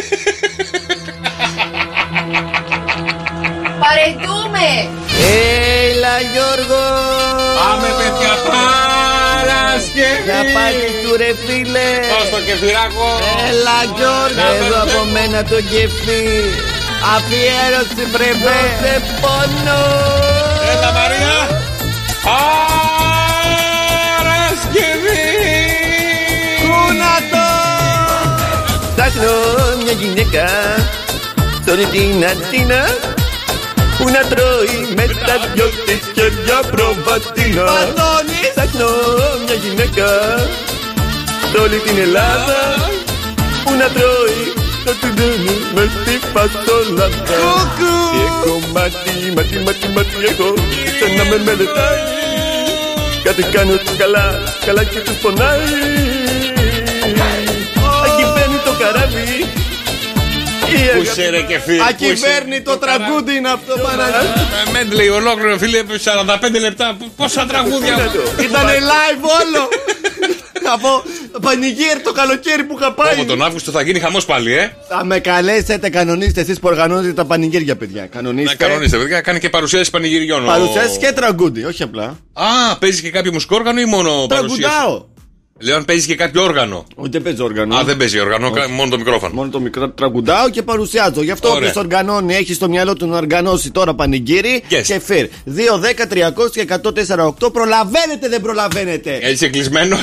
Παρετούμε. Έλα Γιώργο. Πάμε παιδιά, Παρασκευή. Για πάλι του ρε φίλε. Δώσ' το κεφυράκο. Έλα Γιώργο. Εδώ από μένα το κεφί. Αφιέρωση πρέπει. Σε πόνο. Έλα Μαρία. Παρασκευή. Κούνατο. Ψάχνω μια γυναίκα στον την Αθήνα που να τρώει με τα δυο της χέρια προβατίνα. Ψάχνω μια γυναίκα σ' όλη την Ελλάδα που να τρώει το τουντούνι μες στη φασολάδα. Τι έχω μάτι έχω σαν να με μελετάει. Κάτι κάνω καλά και τους πονάει. Ακυβέρνει το καράβι. Πούσε ρε κεφί. Ακυβέρνει το τραγούδι είναι αυτό Παναγία. Μέντλεϊ ολόκληρο φίλε, 45 λεπτά. Πόσα τραγούδια. Ήτανε live όλο. Από πανηγύρι το καλοκαίρι που είχα πάει. Από τον Αύγουστο θα γίνει χαμός πάλι, Θα με καλέσετε, κανονίστε εσείς που οργανώνετε τα πανηγύρια, παιδιά. Κανονίστε. Να κανονίστε, παιδιά. Κάνει και παρουσιάσεις πανηγυριών. Παρουσιάσεις και τραγούδι, όχι απλά. Α, παίζει και κάποιο μουσικό όργανο ή μόνο παρουσιάσεις? Τραγουδάω. Λέω αν παίζει και κάποιο όργανο. Όχι, δεν παίζει όργανο. Α, δεν παίζει όργανο, μόνο το μικρόφωνο. Μόνο το μικρό τραγουδάω και παρουσιάζω. Γι' αυτό όποιος οργανώνει, έχει στο μυαλό του να οργανώσει τώρα πανηγύρι και φύρ. 2-10-300-104-8. Προλαβαίνετε, δεν προλαβαίνετε. Έτσι κλεισμένος.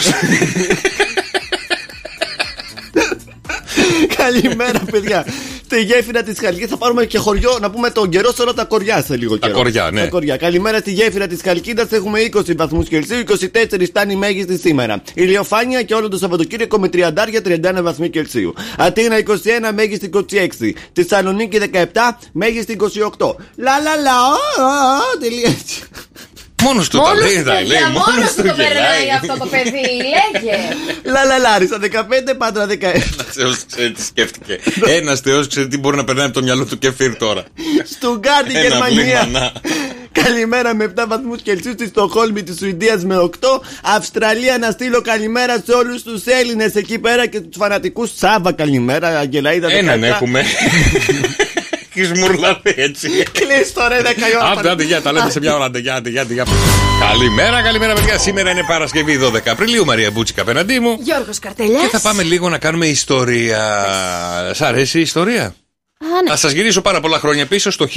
Καλημέρα, παιδιά. Στη γέφυρα της Χαλκίδας θα πάρουμε και χωριό, να πούμε τον καιρό σε όλα τα κοριά σε λίγο καιρό. Τα κοριά, ναι. Τα κοριά. Καλημέρα στη γέφυρα της Χαλκίδας. Έχουμε 20 βαθμούς Κελσίου, 24 φτάνει η μέγιστη σήμερα. Ηλιοφάνεια και όλο το Σαββατοκύριακο με 30-31 βαθμοί Κελσίου. Αθήνα 21, μέγιστη 26. Θεσσαλονίκη 17, μέγιστη 28. Λαλαλα, τελείωσε. Μόνος του τα λέει, μόνος του το περνάει αυτό το παιδί, λέγε. Λαλαλάρισα 15, Πάτρα 17. Ένας θεός ξέρει τι σκέφτηκε. Ένας θεός ξέρει τι μπορεί να περνάει από το μυαλό του κεφίρ τώρα. Στουγκάρδη, Γερμανία. Καλημέρα με 7 βαθμούς Κελσίου. Στη Στοκχόλμη της Σουηδίας με 8. Αυστραλία, να στείλω καλημέρα σε όλους τους Έλληνες εκεί πέρα και τους φανατικούς. Σάβα, καλημέρα. Αγγελαίδα 17. Έναν έχουμε. Μουρλαθεί έτσι. Κλείς τώρα 10 η ώρα. Άντε, για τα λέμε σε μια ώρα. Καλημέρα, παιδιά. Σήμερα είναι Παρασκευή 12 Απριλίου. Μαρία Μπούτσικα απέναντί μου. Γιώργος Καρτελιάς. Και θα πάμε λίγο να κάνουμε ιστορία. Σ' αρέσει η ιστορία? Θα σας γυρίσω πάρα πολλά χρόνια πίσω στο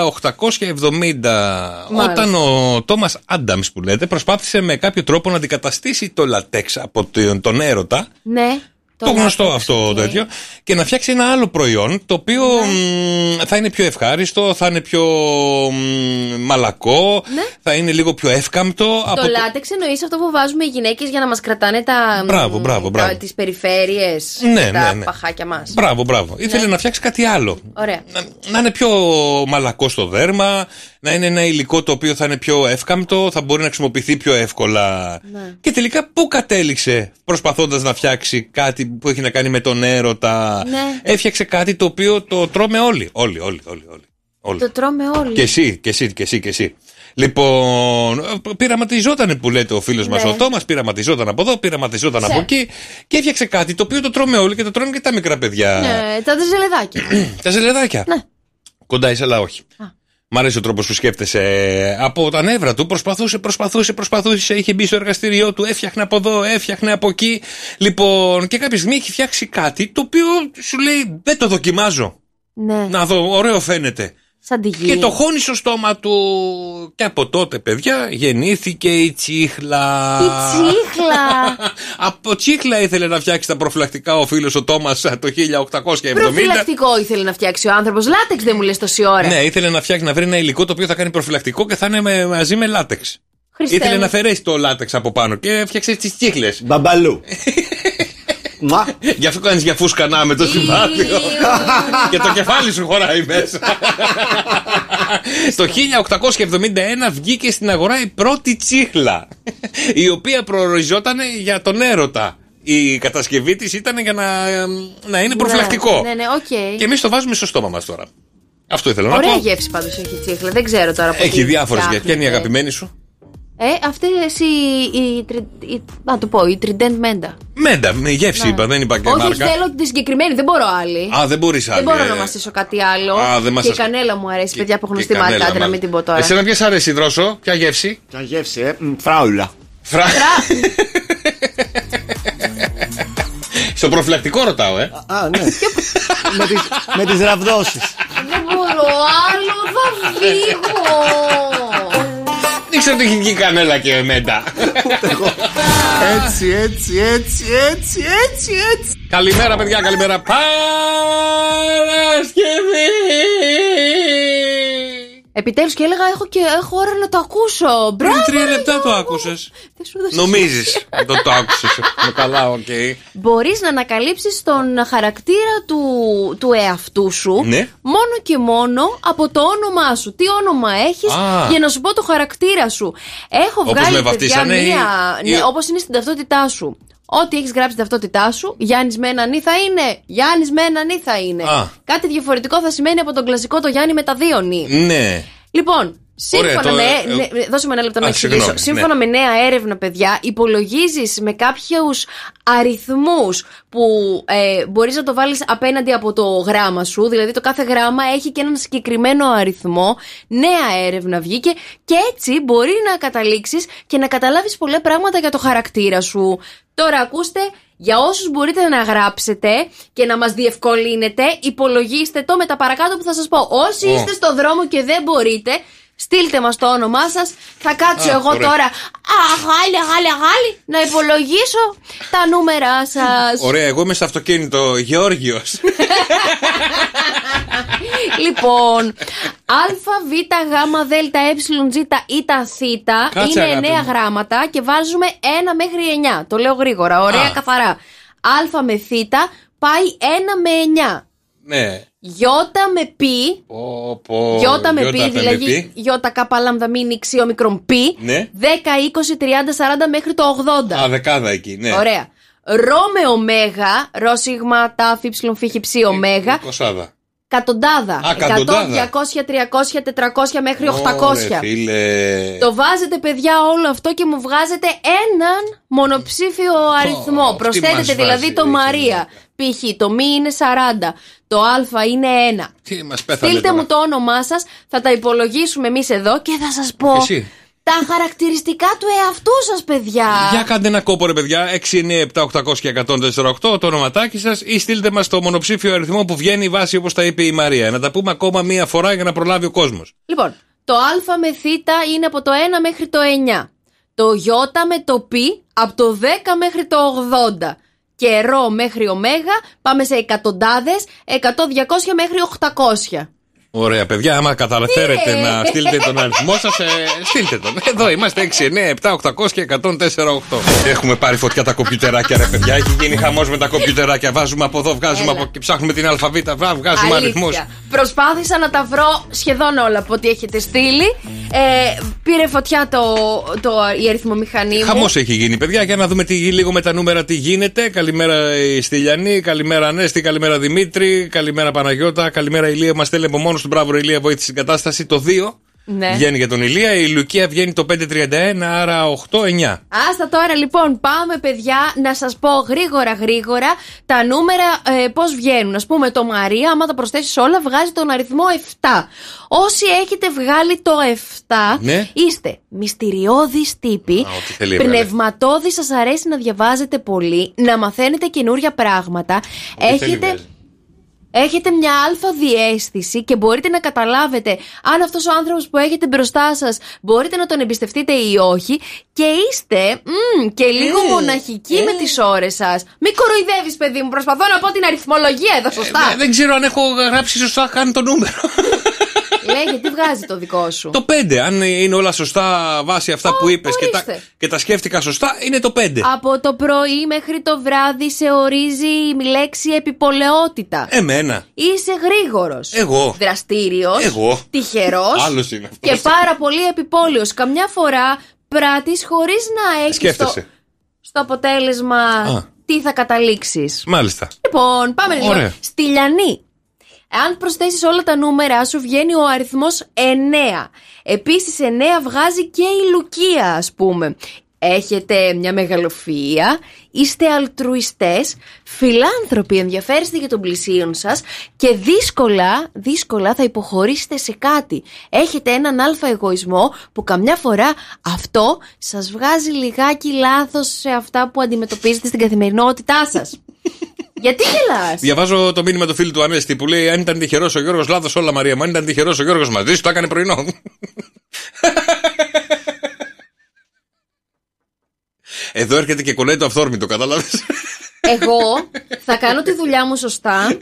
1870. Όταν ο Τόμας Άνταμς που λέτε προσπάθησε με κάποιο τρόπο να αντικαταστήσει το λατέξ από τον έρωτα. Ναι. Το γνωστό αυτό τέτοιο. Και να φτιάξει ένα άλλο προϊόν το οποίο θα είναι πιο ευχάριστο, θα είναι πιο μαλακό, θα είναι λίγο πιο εύκαμπτο. Το λάτεξ εννοείς αυτό που βάζουμε οι γυναίκες για να μας κρατάνε τις περιφέρειες, τα παχάκια μας. Μπράβο. Ήθελε να φτιάξει κάτι άλλο. Ωραία. Να είναι πιο μαλακό στο δέρμα, να είναι ένα υλικό το οποίο θα είναι πιο εύκαμπτο, θα μπορεί να χρησιμοποιηθεί πιο εύκολα. Ναι. Και τελικά πού κατέληξε προσπαθώντας να φτιάξει κάτι που έχει να κάνει με τον έρωτα? Ναι. Έφτιαξε κάτι το οποίο το τρώμε όλοι. Όλοι. Το τρώμε όλοι. Και εσύ. Λοιπόν, πειραματιζόταν που λέτε ο φίλος μας ο Τόμας, πειραματιζόταν από εδώ, πειραματιζόταν από εκεί και έφτιαξε κάτι το οποίο το τρώμε όλοι και το τρώνε και τα μικρά παιδιά. Ναι, τα ζελεδάκια. Τα ζελεδάκια. Ναι. Κοντά είσαι, αλλά όχι. Μ' αρέσει ο τρόπος που σκέφτεσαι. Από τα νεύρα του προσπαθούσε, είχε μπει στο εργαστήριό του, έφτιαχνε από εδώ, έφτιαχνε από εκεί. Λοιπόν, και κάποια στιγμή έχει φτιάξει κάτι το οποίο σου λέει δεν το δοκιμάζω. Ναι. Να δω, ωραίο φαίνεται. Σαν τη γη. Και το χώνει στο στόμα του. Και από τότε, παιδιά, γεννήθηκε η τσίχλα. Η τσίχλα. Από τσίχλα ήθελε να φτιάξει τα προφυλακτικά ο φίλος ο Τόμας το 1870. Προφυλακτικό ήθελε να φτιάξει ο άνθρωπος. Λάτεξ δεν μου λες τόση ώρα. Ναι, ήθελε να φτιάξει, να βρει ένα υλικό το οποίο θα κάνει προφυλακτικό και θα είναι μαζί με λάτεξ. Ήθελε να αφαιρέσει το λάτεξ από πάνω και έφτιαξε τις τσίχλες. Μπαμπαλού. Γι' αυτό κάνεις για φούσκανά με το σημάδιο. Και το κεφάλι σου χωράει μέσα. Το 1871 βγήκε στην αγορά η πρώτη τσίχλα, η οποία προοριζόταν για τον έρωτα. Η κατασκευή της ήταν για να είναι προφυλακτικό. Ναι, okay. Και εμείς το βάζουμε στο στόμα μας τώρα. Αυτό ήθελα να πω. Ωραία γεύση πάντως έχει η τσίχλα. Δεν ξέρω τώρα πώς. Έχει διάφορες γεύσεις. Ποια είναι η αγαπημένη σου? Αυτή η Trident Μέντα. Μέντα, με γεύση είπα, δεν είπα και όχι, μάρκα. Όχι, θέλω τη συγκεκριμένη, δεν μπορώ άλλη. Δεν μπορείς άλλη. Δεν μπορώ να μαστήσω κάτι άλλο. Και η κανέλα μου αρέσει, παιδιά που έχουν στη μάτια, να μην την πω τώρα. Εσένα ποια σ' αρέσει, Δρόσο, ποια γεύση? Ποια γεύση, φράουλα. Στο προφυλακτικό ρωτάω, ναι. Με τις ραβδόσεις. Δεν μπορώ άλλο, θα φύγω. Δεν ξέρω τι έχει βγει κανέλα και μέντα. Έτσι. Καλημέρα, παιδιά, καλημέρα. Παρασκευή. Επιτέλους και έλεγα έχω ώρα να το ακούσω. Μπράβο. Πριν 3 λεπτά το άκουσες. Νομίζεις το άκουσες. Καλά, οκ. Μπορείς να ανακαλύψεις τον χαρακτήρα του εαυτού σου, ναι, μόνο και μόνο από το όνομά σου. Τι όνομα έχεις για να σου πω το χαρακτήρα σου. Έχω βγάλει παιδιά όπως είναι στην ταυτότητά σου. Ό,τι έχεις γράψει στην ταυτότητά σου, Γιάννης με έναν ή θα είναι. Γιάννης με έναν ή θα είναι. Κάτι διαφορετικό θα σημαίνει από τον κλασικό το Γιάννη με τα δύο νη. Ναι. Λοιπόν, σύμφωνα δώσε με ένα λεπτό να εξηγήσω. Σύμφωνα με νέα έρευνα, παιδιά, υπολογίζεις με κάποιους αριθμούς που μπορείς να το βάλεις απέναντι από το γράμμα σου. Δηλαδή το κάθε γράμμα έχει και έναν συγκεκριμένο αριθμό. Νέα έρευνα βγήκε και έτσι μπορεί να καταλήξεις και να καταλάβεις πολλά πράγματα για το χαρακτήρα σου. Τώρα ακούστε, για όσους μπορείτε να γράψετε και να μας διευκολύνετε, υπολογίστε το με τα παρακάτω που θα σας πω. Όσοι είστε στο δρόμο και δεν μπορείτε, στείλτε μας το όνομά σας. Θα κάτσω εγώ τώρα αγάλι να υπολογίσω τα νούμερά σας. Ωραία, εγώ είμαι στο αυτοκίνητο Γεώργιος. Λοιπόν, Α, Β, Γ, Δ, Ε, Ζ ή τα Θ είναι 9 γράμματα και βάζουμε 1 μέχρι 9. Το λέω γρήγορα, ωραία, καθαρά. Α με Θ πάει 1 με 9. Ναι. Γιώτα με πι. Γιώτα με πι, δηλαδή γιώτα κάπα λάμδα μίνι ξύο μικρον πι. 10, 20, 30, 40 μέχρι το 80. Δεκάδα εκεί, ναι. Ωραία. Ρο με ωμέγα, ρο σίγμα τάφ υψιλον φύχη ψι ωμέγα. Κατοντάδα. 100, 200, 300, 400 μέχρι 800. Το βάζετε, παιδιά, όλο αυτό και μου βγάζετε έναν μονοψήφιο αριθμό. Προσθέτετε δηλαδή το Μαρία. Π.χ. το μη είναι 40. Το Α είναι 1. Στείλτε μου το όνομά σας. Θα τα υπολογίσουμε εμείς εδώ και θα σας πω τα χαρακτηριστικά του εαυτού σας, παιδιά. Για κάντε ένα κόπο, ρε παιδιά. 6, 9, 7, 800 και 148 το ονοματάκι σας ή στείλτε μας το μονοψήφιο αριθμό που βγαίνει η βάση, όπως τα είπε η Μαρία. Να τα πούμε ακόμα μία φορά για να προλάβει ο κόσμος. Λοιπόν, το Α με Θ είναι από το 1 μέχρι το 9. Το Ι με το Π από το 10 μέχρι το 80. Και Ρο μέχρι ωμέγα πάμε σε εκατοντάδες, 100, 200 μέχρι 800. Ωραία, παιδιά, άμα καταφέρετε να στείλετε τον αριθμό σας, στείλτε τον. Εδώ είμαστε 6, 9, 7, 800 και 148. Έχουμε πάρει φωτιά τα κομπιουτεράκια, ρε παιδιά. Έχει γίνει χαμός με τα κομπιουτεράκια. Βάζουμε από εδώ, βγάζουμε από εκεί, ψάχνουμε την αλφαβήτα, βγάζουμε αριθμούς. Προσπάθησα να τα βρω σχεδόν όλα από ό,τι έχετε στείλει. Πήρε φωτιά η αριθμομηχανή μου. Χαμός έχει γίνει, παιδιά. Για να δούμε λίγο με τα νούμερα τι γίνεται. Καλημέρα η Στυλιανή, καλημέρα Ανέστη, καλημέρα Δημήτρη, καλημέρα Παναγιώτα, καλημέρα Ηλία. Μας στέλνει από μόνο του. Μπράβο, Ηλία, βοήθησε στην κατάσταση. Το 2 βγαίνει για τον Ηλία. Η Λουκία βγαίνει το 531, άρα 8-9. Άστα τώρα, λοιπόν, πάμε, παιδιά, να σας πω γρήγορα τα νούμερα πώς βγαίνουν. Ας πούμε, το Μαρία, άμα τα προσθέσεις όλα, βγάζει τον αριθμό 7. Όσοι έχετε βγάλει το 7, είστε μυστηριώδεις τύποι, πνευματώδεις, σας αρέσει να διαβάζετε πολύ, να μαθαίνετε καινούρια πράγματα. Έχετε μια αλφα διαίσθηση και μπορείτε να καταλάβετε αν αυτός ο άνθρωπος που έχετε μπροστά σας μπορείτε να τον εμπιστευτείτε ή όχι. Και είστε και λίγο μοναχικοί με τις ώρες σας. Μην κοροϊδεύεις, παιδί μου, προσπαθώ να πω την αριθμολογία εδώ, σωστά. Δεν ξέρω αν έχω γράψει σωστά καν το νούμερο. Λέγε, τι βγάζει το δικό σου? Το 5. Αν είναι όλα σωστά βάσει αυτά που είπες και τα σκέφτηκα σωστά, είναι το 5. Από το πρωί μέχρι το βράδυ σε ορίζει η λέξη επιπολαιότητα. Εμένα. Είσαι γρήγορος. Εγώ. Δραστήριος. Εγώ. Τυχερός. Άλλος είναι αυτός. Και πάρα πολύ επιπόλαιος. Καμιά φορά πράττεις χωρίς να έχεις στο αποτέλεσμα τι θα καταλήξεις. Μάλιστα. Λοιπόν, πάμε λίγο. Στη Λιανή. Αν προσθέσεις όλα τα νούμερα σου, βγαίνει ο αριθμός 9. Επίσης 9 βγάζει και η Λουκία, ας πούμε. Έχετε μια μεγαλοφυΐα, είστε αλτρουιστές, φιλάνθρωποι, ενδιαφέρεστε για τον πλησίον σας και δύσκολα θα υποχωρήσετε σε κάτι. Έχετε έναν αλφα εγωισμό που καμιά φορά αυτό σας βγάζει λιγάκι λάθος σε αυτά που αντιμετωπίζετε στην καθημερινότητά σας. Γιατί γελάς? Διαβάζω το μήνυμα του φίλου του Ανέστη που λέει: αν ήταν τυχερός ο Γιώργος, λάθος όλα Μαρία μου. Αν ήταν τυχερός ο Γιώργος μαζί σου, το έκανε πρωινό. Εδώ έρχεται και κολλάει το αυθόρμητο, κατάλαβες? Εγώ θα κάνω τη δουλειά μου σωστά.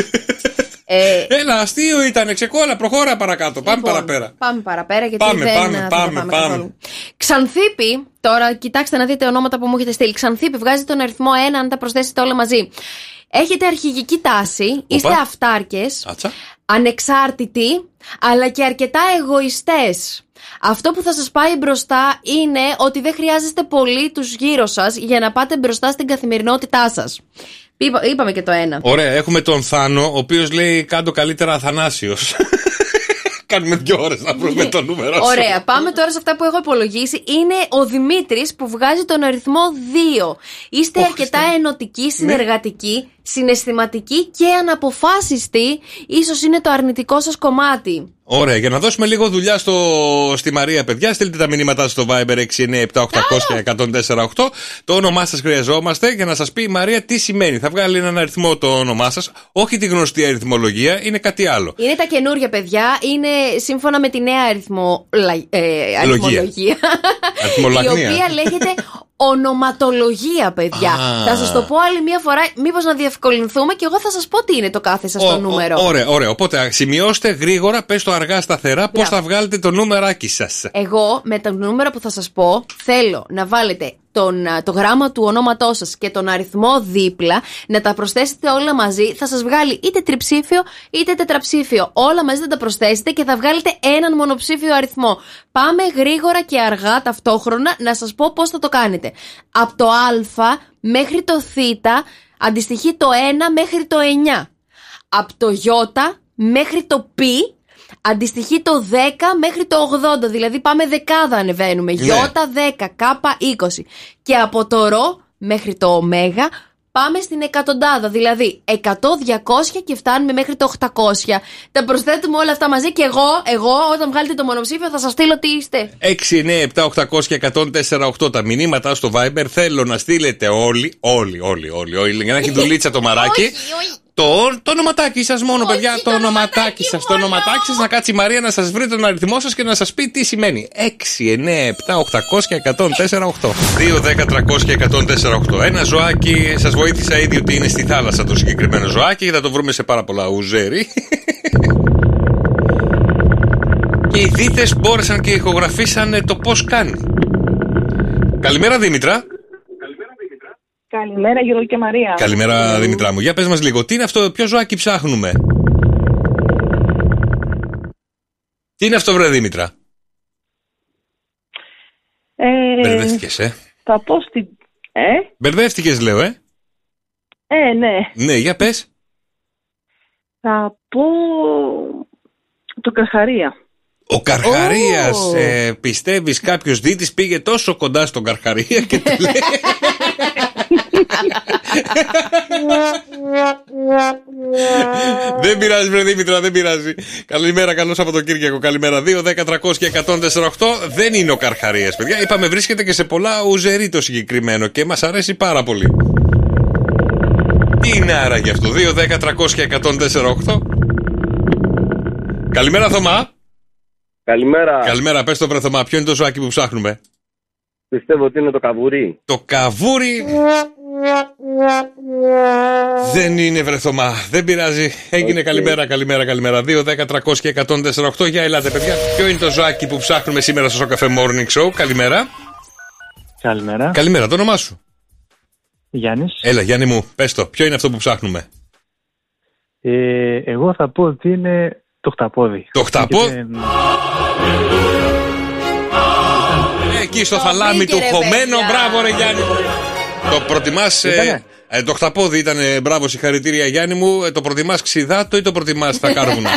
Έλα, αστείο ήταν, ξεκόλα, προχώρα παρακάτω. Πάμε παραπέρα. Πάμε παραπέρα, γιατί πάμε. Ξανθίπη, τώρα κοιτάξτε να δείτε ονόματα που μου έχετε στείλει. Ξανθίπη βγάζει τον αριθμό 1 αν τα προσθέσετε όλα μαζί. Έχετε αρχηγική τάση, είστε αυτάρκες, ανεξάρτητοι, αλλά και αρκετά εγωιστές. Αυτό που θα σας πάει μπροστά είναι ότι δεν χρειάζεστε πολύ τους γύρω σας για να πάτε μπροστά στην καθημερινότητά σας. Είπαμε και το 1. Ωραία, έχουμε τον Θάνο, ο οποίος λέει κάντο καλύτερα Αθανάσιος. Κάνουμε 2 ώρες να βρούμε το νούμερο σου. Ωραία, πάμε τώρα σε αυτά που έχω υπολογίσει. Είναι ο Δημήτρης που βγάζει τον αριθμό 2. Είστε αρκετά ενωτικοί, συνεργατικοί, συναισθηματικοί και αναποφάσιστοι. Ίσως είναι το αρνητικό σας κομμάτι. Ωραία, για να δώσουμε λίγο δουλειά στη Μαρία, παιδιά, στείλτε τα μηνύματά στο Viber 697-800-1048. Το όνομά σας χρειαζόμαστε για να σας πει η Μαρία τι σημαίνει. Θα βγάλει έναν αριθμό το όνομά σας, όχι τη γνωστή αριθμολογία, είναι κάτι άλλο. Είναι τα καινούργια, παιδιά, είναι σύμφωνα με τη νέα αριθμολογία. Η οποία λέγεται ονοματολογία, παιδιά. Θα σας το πω άλλη μια φορά, μήπως να διευκολυνθούμε και εγώ θα σας πω τι είναι το κάθε σας το νούμερο. Ωραία. Οπότε σημειώστε γρήγορα, πες το αργά σταθερά, πώς θα βγάλετε το νούμεράκι σας. Εγώ με το νούμερο που θα σας πω θέλω να βάλετε το γράμμα του ονόματός σας και τον αριθμό δίπλα, να τα προσθέσετε όλα μαζί. Θα σας βγάλει είτε τριψήφιο είτε τετραψήφιο. Όλα μαζί θα τα προσθέσετε και θα βγάλετε έναν μονοψήφιο αριθμό. Πάμε γρήγορα και αργά ταυτόχρονα να σας πω πώς θα το κάνετε. Από το α μέχρι το θ αντιστοιχεί το 1 μέχρι το 9. Από το ι μέχρι το π αντιστοιχεί το 10 μέχρι το 80, δηλαδή πάμε δεκάδα ανεβαίνουμε. Ναι. Ιώτα 10, κάπα 20. Και από το ρο μέχρι το ωμέγα πάμε στην εκατοντάδα, δηλαδή 100, 200 και φτάνουμε μέχρι το 800. Τα προσθέτουμε όλα αυτά μαζί και εγώ όταν βγάλετε το μονοψήφιο θα σας στείλω τι είστε. 6, 9, 7, 800 και 104, 8 τα μηνύματα στο Viber. Θέλω να στείλετε όλοι, για να έχει δουλίτσα το μαράκι. Το ονοματάκι σας μόνο, παιδιά. Το ονοματάκι σας. Το ονοματάκι σας, να κάτσει η Μαρία να σας βρει τον αριθμό σας και να σας πει τι σημαίνει. 6, 9, 7, 800 και 104, 8. 2, 10, 300 και 104, 8. Ένα ζωάκι, σας βοήθησα ήδη ότι είναι στη θάλασσα το συγκεκριμένο ζωάκι και θα το βρούμε σε πάρα πολλά ουζέρι. Και οι δίτες μπόρεσαν και ηχογραφήσαν το πώς κάνει. Καλημέρα, Δήμητρα. Καλημέρα, Γιώργο και Μαρία. Καλημέρα, Δήμητρά μου. Για πες μας λίγο, τι είναι αυτό, ποιο ζωάκι ψάχνουμε? Τι είναι αυτό, βρε Δήμητρα? Μπερδεύτηκες, Θα πω στην... Μπερδεύτηκες, λέω, ναι. Ναι, για πες. Θα πω... το Καρχαρία. Ο Καρχαρίας, πιστεύεις κάποιος δίτης πήγε τόσο κοντά στον Καρχαρία και του λέει... Δεν πειράζει, βρε Δήμητρα, δεν πειράζει. Καλημέρα, καλό Σαββατοκύριακο. Καλημέρα. 2, 10, 300 και 104, 8. Δεν είναι ο Καρχαρίας, παιδιά. Είπαμε, βρίσκεται και σε πολλά ουζερί το συγκεκριμένο και μας αρέσει πάρα πολύ. Τι είναι άραγε αυτό? 2, 10, 300 και 104, 8. Καλημέρα, Θωμά. Καλημέρα. Καλημέρα, πες το βρε Θωμά, ποιο είναι το ζωάκι που ψάχνουμε? Πιστεύω ότι είναι το καβούρι. Το καβούρι Δεν είναι βρεθωμά. Δεν πειράζει. Έγινε. Καλημέρα. 2, 10, 300 και 148. Για ελάτε, παιδιά. Ποιο είναι το ζωάκι που ψάχνουμε σήμερα στο Σοκαφέ Morning Show? Καλημέρα. Καλημέρα, το όνομά σου? Γιάννης. Έλα, Γιάννη μου, πες το. Ποιο είναι αυτό που ψάχνουμε? Εγώ θα πω ότι είναι το χταπόδι. Το χταπόδι? Εκεί στο θαλάμι του χωμένο. Μπράβο ρε Γιάννη. Το προτιμάς? Το χταπόδι ήταν. Μπράβο, συγχαρητήρια Γιάννη μου. Το προτιμάς ξιδάτο ή το προτιμάς στα κάρβουνα?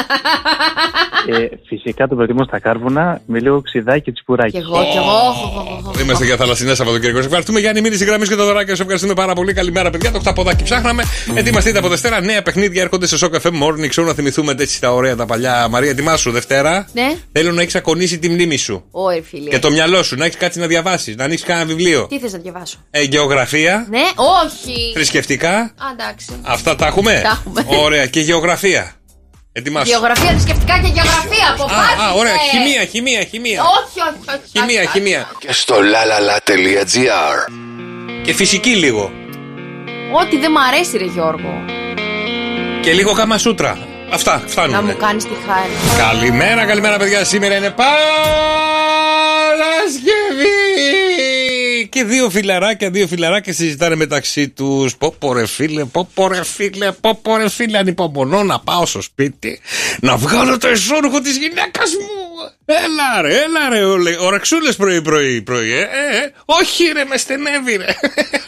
Φυσικά το προτιμώ στα κάρβουνα με λίγο ξιδάκι και τσιπουράκι. Κι εγώ. Είμαστε για θαλασσινά Σαββατοκύριακο. Σε ευχαριστούμε Γιάννη, μείνει στη γραμμή και το δωράκι. Σε ευχαριστούμε πάρα πολύ. Καλημέρα, παιδιά. Το χταποδάκι ψάχναμε. Ετοιμαστείτε από Δευτέρα. Νέα παιχνίδια έρχονται στο Σοκαφέ Morning Show. Να θυμηθούμε έτσι τα ωραία τα παλιά. Μαρία, ετοιμάσου Δευτέρα. Ναι. Θέλω να έχει ακονίσει τη μνήμη σου. Και το μυαλό σου. Να έχει κάτι να διαβάσει. Να ανοίξει κανένα βιβλίο. Τι θες να διαβάσω? Γεωγραφία. Ναι, όχι. Θρησκευτικά. Εντάξει. Αυτά τα έχουμε. Ωραία. Και γεωγραφία. Ετοιμάσου. Γεωγραφία, θρησκευτικά και γεωγραφία. Αποφάσισε. Ωραία. Χημεία. Όχι. Χημεία. Και στο lalala.gr. Και φυσική λίγο. Ό,τι δεν μ' αρέσει, ρε Γιώργο. Και λίγο Καμασούτρα. Αυτά φτάνουν. Να μου κάνεις τη χάρη. Καλημέρα, παιδιά. Σήμερα είναι Παρασκευή. Και δύο φιλαράκια συζητάνε μεταξύ τους. Πόπορε φίλε, ανυπομονώ να πάω στο σπίτι να βγάλω το εσώρουχο της γυναίκας μου. Έλα ρε, ορεξούλες πρωί. Όχι ρε, με στενεύει ρε.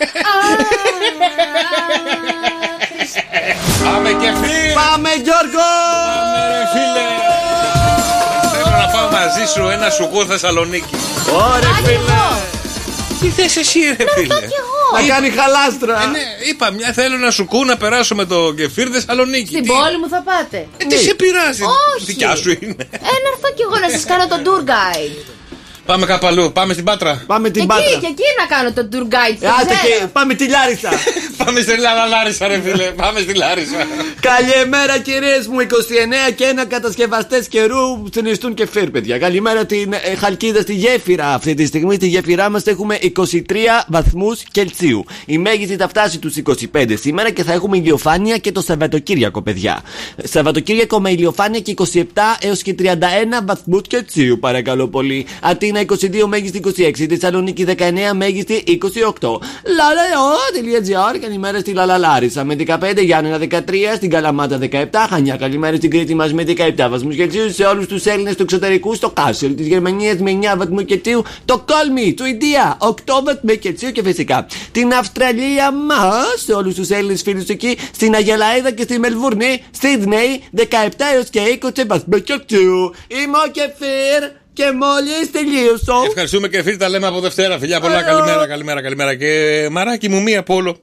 Πάμε και φίλε. Πάμε Γιώργο. Πάμε ρε φίλε. Θέλω να πάω μαζί σου ένα σουκού Θεσσαλονίκη. Ωραία φίλε. Τι θες εσύ ρε φίλε? Να κάνει χαλάστρα. Ναι, είπα θέλω ένα σουκού να περάσω με το κεφίρ Θεσσαλονίκη. Στην πόλη μου θα πάτε? Τι σε πειράζει? Όχι. Δικιά σου είναι. Να έρθω κι εγώ να σας κάνω το tour guide. Πάμε κάπου αλλού, πάμε στην Πάτρα. Και εκεί να κάνω το tour guide. Πάμε τη Λάρισα. Πάμε στη Λάρισα ρε φίλε. Πάμε στη Λάρισα. Καλημέρα κυρίες μου. 29 και 1 κατασκευαστές καιρού συνιστούν κεφίρ, παιδιά. Καλημέρα την Χαλκίδα στη γέφυρα. Αυτή τη στιγμή στη γέφυρά μας έχουμε 23 βαθμούς Κελσίου. Η μέγιστη θα φτάσει τους 25 σήμερα και θα έχουμε ηλιοφάνεια και το Σαββατοκύριακο, παιδιά. Σαββατοκύριακο με ηλιοφάνεια και 27 έως και 31 βαθμούς Κελσίου, παρακαλώ πολύ. Αθήνα 22, μέγιστη 26, Θεσσαλονίκη 19, μέγιστη 28. lalala.gr. Καλημέρα στη Λαλαλάρισα με 15, Γιάννενα 13, στην Καλαμάτα 17, Χανιά. Καλημέρα στην Κρήτη μας με 17 βαθμούς Κελσίου. Σε όλους τους Έλληνες του εξωτερικού, στο Κάσελ της Γερμανίας με 9 βαθμούς Κελσίου, το Κόλμη, Σουηδία 8 βαθμούς Κελσίου και φυσικά την Αυστραλία μας. Σε όλους τους Έλληνες φίλους εκεί, στην Αγελαίδα και στη Μελβούρνη, Σίδνεϊ 17 έως και 20 βαθμούς Κελσίου. Είμαι ο Κεφίρ. Και μόλις τελείωσα. Ευχαριστούμε και φίλοι, τα λέμε από Δευτέρα. Φιλιά πολλά, καλημέρα. Και μαράκι μου, μία από όλο.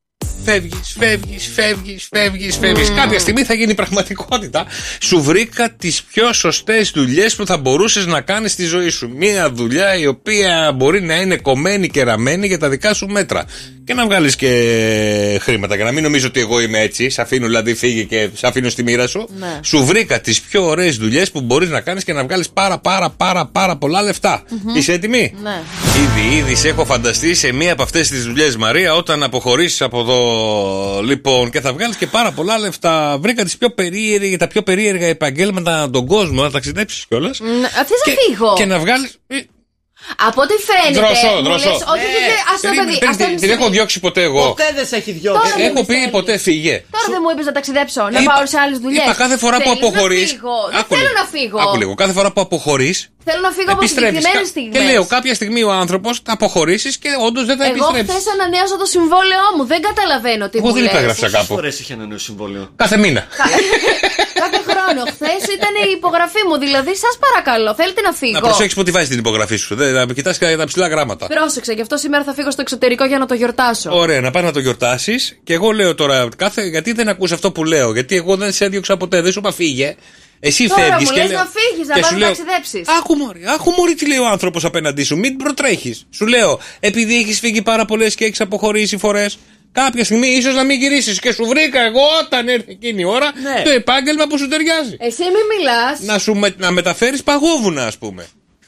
Φεύγεις. Κάποια στιγμή θα γίνει πραγματικότητα. Σου βρήκα τις πιο σωστές δουλειές που θα μπορούσες να κάνεις στη ζωή σου. Μία δουλειά η οποία μπορεί να είναι κομμένη και ραμμένη για τα δικά σου μέτρα. Και να βγάλεις και χρήματα. Και να μην νομίζω ότι εγώ είμαι έτσι. Σ' αφήνω δηλαδή φύγει και σ' αφήνω στη μοίρα σου. Ναι. Σου βρήκα τις πιο ωραίες δουλειές που μπορείς να κάνεις και να βγάλεις πάρα πολλά λεφτά. Είσαι έτοιμη? Ναι. Ήδη σε έχω φανταστεί σε μία από αυτές τις δουλειές, Μαρία, όταν αποχωρήσεις από εδώ. Λοιπόν, και θα βγάλεις και πάρα πολλά λεφτά. Βρήκα τα πιο περίεργα επαγγέλματα στον κόσμο, να ταξιδέψεις κιόλας. Θες να φύγω? Και να βγάλεις. Από ό,τι φαίνεται. Δροσό. Όχι, την έχω διώξει ποτέ εγώ. Ποτέ δεν σε έχει διώξει. Έχω πει ποτέ φύγε. Τώρα δεν μου είπες να ταξιδέψω, να πάω σε άλλες δουλειές. Είπα κάθε φορά που αποχωρείς. Δεν θέλω να φύγω. Άκου λίγο. Κάθε φορά που αποχωρείς. Θέλω να φύγω από συγκεκριμένες στιγμές. Και λέω, κάποια στιγμή ο άνθρωπος θα αποχωρήσεις και όντως δεν θα επιστρέψει. Εγώ χθες ανανέωσα το συμβόλαιό μου. Δεν καταλαβαίνω τι μου λες. Εγώ δεν υπέγραψα κάπου. Πόσες φορές είχε ανανέωσει συμβόλαιο? Κάθε μήνα. Κάθε χρόνο. Χθες ήταν η υπογραφή μου. Δηλαδή, σας παρακαλώ, θέλετε να φύγω? Να προσέξεις που τη βάζεις την υπογραφή σου. Να κοιτάς τα ψηλά γράμματα. Πρόσεξε, γι' αυτό σήμερα θα φύγω στο εξωτερικό για να το γιορτάσω. Ωραία, να πας να το γιορτάσεις. Και εγώ λέω τώρα, γιατί δεν ακούς αυτό που λέω? Γιατί εγώ δεν σε έδιωξα ποτέ, δεν σου είπα φύγε. Εσύ τώρα φεύγεις μου και λες να φύγεις, να πας να ταξιδέψεις. Άκου μωρή τι λέει ο άνθρωπος απέναντί σου. Μην προτρέχεις. Σου λέω, επειδή έχεις φύγει πάρα πολλές και έχεις αποχωρήσει φορές, κάποια στιγμή ίσως να μην γυρίσεις. Και σου βρήκα εγώ όταν έρθει εκείνη η ώρα το επάγγελμα που σου ταιριάζει. Εσύ μην μιλάς. Να μεταφέρεις παγόβουνα, ας πούμε.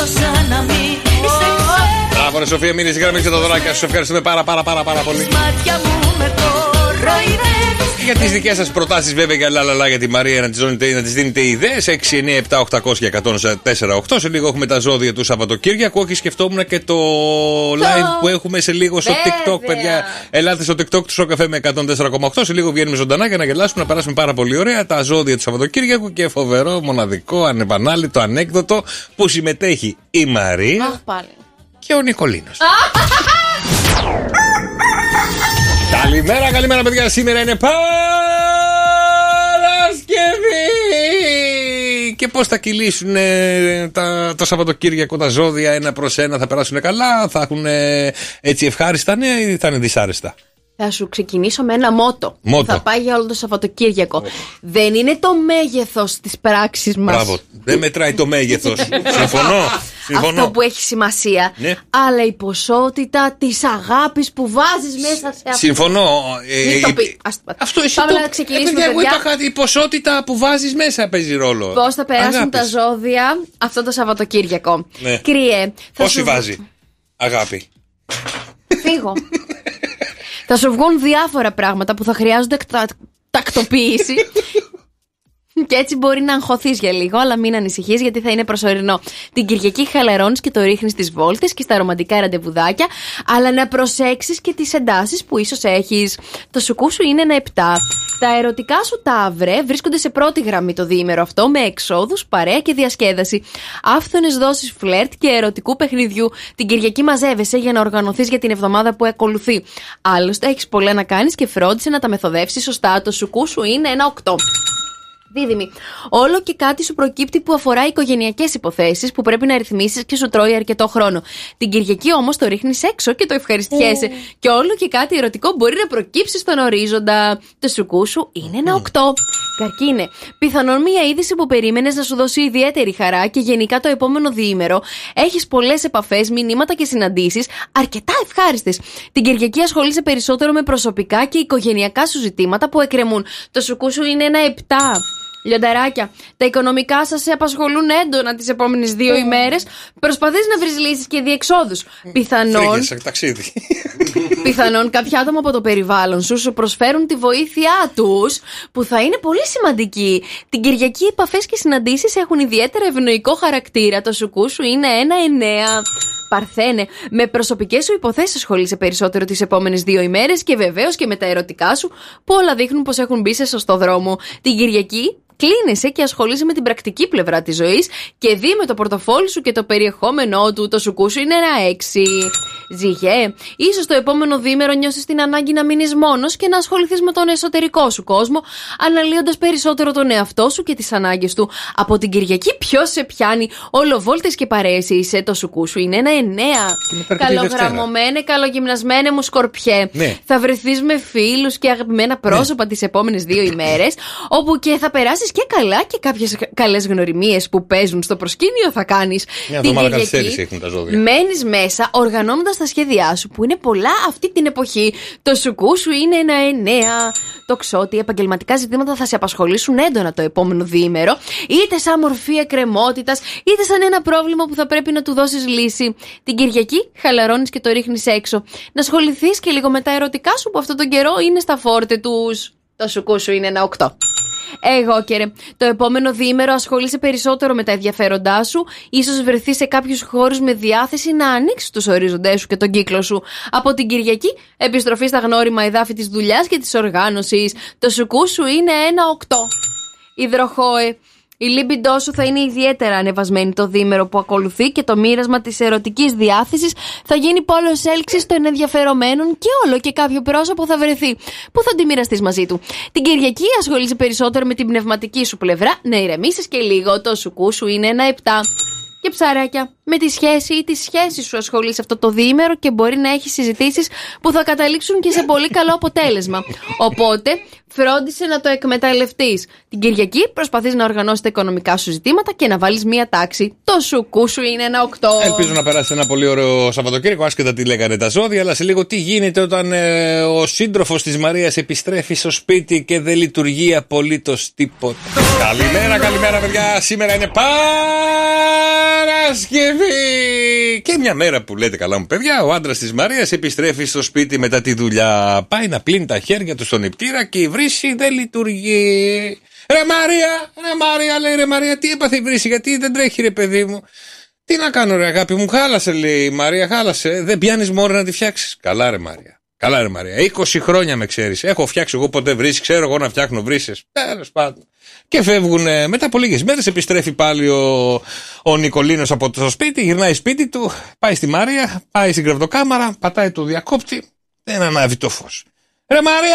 νιώθω σαν να μην σε ξέρω. Μπράβο, ρε Σοφία, μείνεις γραμμή και τα δωράκια σου. Ευχαριστούμε πάρα πολύ. Μάτια μου με κοροϊδεύεις. Για τις δικές σας προτάσεις, βέβαια, για λαλαλά για τη Μαρία, να τις δίνετε ιδέες. 6, 9, 7, 800 και 104,8. Σε λίγο έχουμε τα ζώδια του Σαββατοκύριακου. Όχι, σκεφτόμουν και το live που έχουμε σε λίγο στο TikTok, παιδιά. Ελάτε στο TikTok του Σοκαφέ με 104,8. Σε λίγο βγαίνουμε ζωντανά για να γελάσουμε, να περάσουμε πάρα πολύ ωραία. Τα ζώδια του Σαββατοκύριακου και φοβερό, μοναδικό, ανεπανάληπτο, ανέκδοτο που συμμετέχει η Μαρία και ο Νικολίνος. Καλημέρα παιδιά, σήμερα είναι Παρασκευή. Και πώς θα κυλήσουν το Σαββατοκύριακο τα ζώδια ένα προς ένα, θα περάσουν καλά, θα έχουν έτσι ευχάριστα νέα ή θα είναι δυσάρεστα? Θα σου ξεκινήσω με ένα μότο. Θα πάει για όλο το Σαββατοκύριακο. Δεν είναι το μέγεθος της πράξης μας. Μπράβο, δεν μετράει το μέγεθος. Συμφωνώ. Αυτό που έχει σημασία, ναι. Αλλά η ποσότητα της αγάπης που βάζεις μέσα σε αυτό. Συμφωνώ. Αυτό εσύ πάμε να ξεκινήσουμε, εγώ είπα κάτι, η ποσότητα που βάζεις μέσα παίζει ρόλο. Πώς θα περάσουν τα ζώδια αυτό το Σαββατοκύριακο. Ναι. Κρύε. Πόση βάζει αγάπη? Φύγω. Θα σου βγουν διάφορα πράγματα που θα χρειάζονται τακτοποίηση. Και έτσι μπορεί να αγχωθείς για λίγο, αλλά μην ανησυχείς γιατί θα είναι προσωρινό. Την Κυριακή χαλαρώνεις και το ρίχνεις στις βόλτες και στα ρομαντικά ραντεβουδάκια, αλλά να προσέξεις και τις εντάσεις που ίσως έχεις. Το σουκού σου είναι ένα 7. Τα ερωτικά σου ταύρε βρίσκονται σε πρώτη γραμμή το διήμερο αυτό, με εξόδους, παρέα και διασκέδαση. Άφθονες δόσεις φλερτ και ερωτικού παιχνιδιού. Την Κυριακή μαζεύεσαι για να οργανωθείς για την εβδομάδα που ακολουθεί. Άλλωστε έχεις πολλά να κάνεις και φρόντισε να τα μεθοδεύσεις σωστά. Το σουκού σου είναι ένα 8. Δίδυμη, όλο και κάτι σου προκύπτει που αφορά οικογενειακές υποθέσεις που πρέπει να ρυθμίσεις και σου τρώει αρκετό χρόνο. Την Κυριακή όμως το ρίχνεις έξω και το ευχαριστιέσαι. Και όλο και κάτι ερωτικό μπορεί να προκύψει στον ορίζοντα. Το σουκού σου είναι ένα 8. Καρκίνε, πιθανόν μια είδηση που περίμενες να σου δώσει ιδιαίτερη χαρά και γενικά το επόμενο διήμερο έχεις πολλές επαφές, μηνύματα και συναντήσεις αρκετά ευχάριστες. Την Κυριακή ασχολείσαι περισσότερο με προσωπικά και οικογενειακά σου ζητήματα που εκκρεμούν. Το σουκού σου είναι ένα 7. Λιονταράκια, τα οικονομικά σας σε απασχολούν έντονα τις επόμενες 2 ημέρες. Προσπαθείς να βρεις λύσεις και διεξόδους. Πιθανόν κάποια άτομα από το περιβάλλον σου προσφέρουν τη βοήθειά τους, που θα είναι πολύ σημαντική. Την Κυριακή επαφές και συναντήσεις έχουν ιδιαίτερα ευνοϊκό χαρακτήρα. Το σουκού σου είναι ένα 9. Παρθένε, με προσωπικές σου υποθέσεις ασχολείσαι περισσότερο τις επόμενες 2 ημέρες και βεβαίως και με τα ερωτικά σου, που όλα δείχνουν πως έχουν μπει σε σωστό δρόμο. Την Κυριακή κλείνεσαι και ασχολείσαι με την πρακτική πλευρά της ζωής και δει με το πορτοφόλι σου και το περιεχόμενό του. Το σουκού σου είναι ένα 6. Ζυγέ, ίσως το επόμενο διήμερο νιώσεις την ανάγκη να μείνεις μόνος και να ασχοληθείς με τον εσωτερικό σου κόσμο, αναλύοντας περισσότερο τον εαυτό σου και τις ανάγκες του. Από την Κυριακή ποιος σε πιάνει, όλο βόλτες και παρέες είσαι. Το σουκού σου είναι ένα 9. Καλογραμμωμένε, καλογυμνασμένε μου σκορπιέ. Ναι. Θα βρεθείς με φίλους και αγαπημένα πρόσωπα τις επόμενες 2 ημέρες, όπου και θα περάσεις και καλά και κάποιες καλές γνωριμίες που παίζουν στο προσκήνιο θα κάνεις. Μια εβδομάδα καθυστέρηση έχουν τα ζώδια. Μένεις μέσα οργανώνοντας τα σχέδιά σου που είναι πολλά αυτή την εποχή. Το σουκού σου είναι ένα 9. Το ξότι, επαγγελματικά ζητήματα θα σε απασχολήσουν έντονα το επόμενο διήμερο, είτε σαν μορφή εκκρεμότητας, είτε σαν ένα πρόβλημα που θα πρέπει να του δώσεις λύση. Την Κυριακή χαλαρώνεις και το ρίχνεις έξω. Να ασχοληθείς και λίγο με τα ερωτικά σου που αυτόν τον καιρό είναι στα φόρτε τους. Το σουκού σου είναι ένα 8. Εγώ και ρε, το επόμενο διήμερο ασχολείσαι περισσότερο με τα ενδιαφέροντά σου. Ίσως βρεθεί σε κάποιους χώρους με διάθεση να ανοίξεις τους ορίζοντές σου και τον κύκλο σου. Από την Κυριακή, επιστροφή στα γνώριμα εδάφη της δουλειάς και της οργάνωσης. Το σουκού σου είναι ένα 8. Υδροχόε, η λίμπιντό σου θα είναι ιδιαίτερα ανεβασμένη το διήμερο που ακολουθεί και το μοίρασμα της ερωτικής διάθεσης θα γίνει πόλος έλξης των ενδιαφερομένων και όλο και κάποιο πρόσωπο θα βρεθεί που θα τη μοιραστείς μαζί του. Την Κυριακή ασχολείσαι περισσότερο με την πνευματική σου πλευρά, να ηρεμήσεις και λίγο. Το σουκού σου είναι ένα 7. Και ψαράκια, με τη σχέση ή τη σχέση σου ασχολείσαι αυτό το διήμερο και μπορεί να έχει συζητήσεις που θα καταλήξουν και σε πολύ καλό αποτέλεσμα. Οπότε, φρόντισε να το εκμεταλλευτείς. Την Κυριακή προσπαθείς να οργανώσεις τα οικονομικά σου ζητήματα και να βάλεις μία τάξη. Το σουκού σου είναι ένα 8. Ελπίζω να περάσετε ένα πολύ ωραίο Σαββατοκύριακο, άσχετα τι λέγανε τα ζώδια, αλλά σε λίγο τι γίνεται όταν ο σύντροφος της Μαρίας επιστρέφει στο σπίτι και δεν λειτουργεί απολύτως τίποτα. Καλημέρα, παιδιά. Σήμερα είναι Παρασκευή! Και μια μέρα που λέτε καλά μου παιδιά, ο άντρας της Μαρίας επιστρέφει στο σπίτι μετά τη δουλειά. Πάει να πλύνει τα χέρια του στον νηπτήρα και η βρύση δεν λειτουργεί. Ρε Μαρία, λέει ρε Μαρία, τι έπαθε η βρύση, γιατί δεν τρέχει ρε παιδί μου. Τι να κάνω ρε αγάπη μου, χάλασε λέει η Μαρία, χάλασε. Δεν πιάνεις μόρα να τη φτιάξεις. Καλά ρε Μαρία, 20 χρόνια με ξέρεις. Έχω φτιάξει εγώ ποτέ βρύση, ξέρω εγώ να φτιάχνω βρύσες. Τέλος πάντων. Και φεύγουν μετά από λίγες μέρες. Επιστρέφει πάλι ο Νικολίνος από το σπίτι, γυρνάει σπίτι του, πάει στη Μαρία, πάει στην κρεβατοκάμαρα, πατάει το διακόπτη, δεν ανάβει το φως. Ρε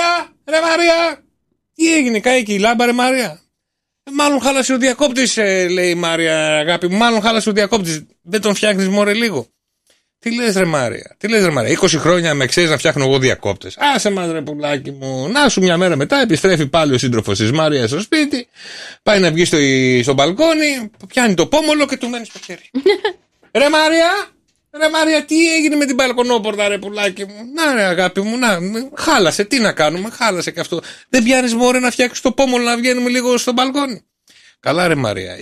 Μαρία, τι έγινε, κάει και η λάμπα ρε Μαρία. Μάλλον χάλασε ο διακόπτης, λέει η Μαρία, αγάπη μου, μάλλον χάλασε ο διακόπτης. Δεν τον φτιάχνεις μωρέ λίγο. Τι λες ρε Μαρία, 20 χρόνια με ξέρεις να φτιάχνω εγώ διακόπτες. Άσε μας ρε πουλάκι μου. Να σου μια μέρα μετά επιστρέφει πάλι ο σύντροφος της Μαρίας στο σπίτι, πάει να βγει στο μπαλκόνι, πιάνει το πόμολο και του μένει στο χέρι. Ρε Μαρία, τι έγινε με την μπαλκονόπορτα ρε πουλάκι μου. Να ρε αγάπη μου, χάλασε, τι να κάνουμε, χάλασε και αυτό. Δεν πιάνεις μωρέ να φτιάξεις το πόμολο να βγαίνουμε λίγο στο μπαλκόνι. Καλά ρε Μαρία,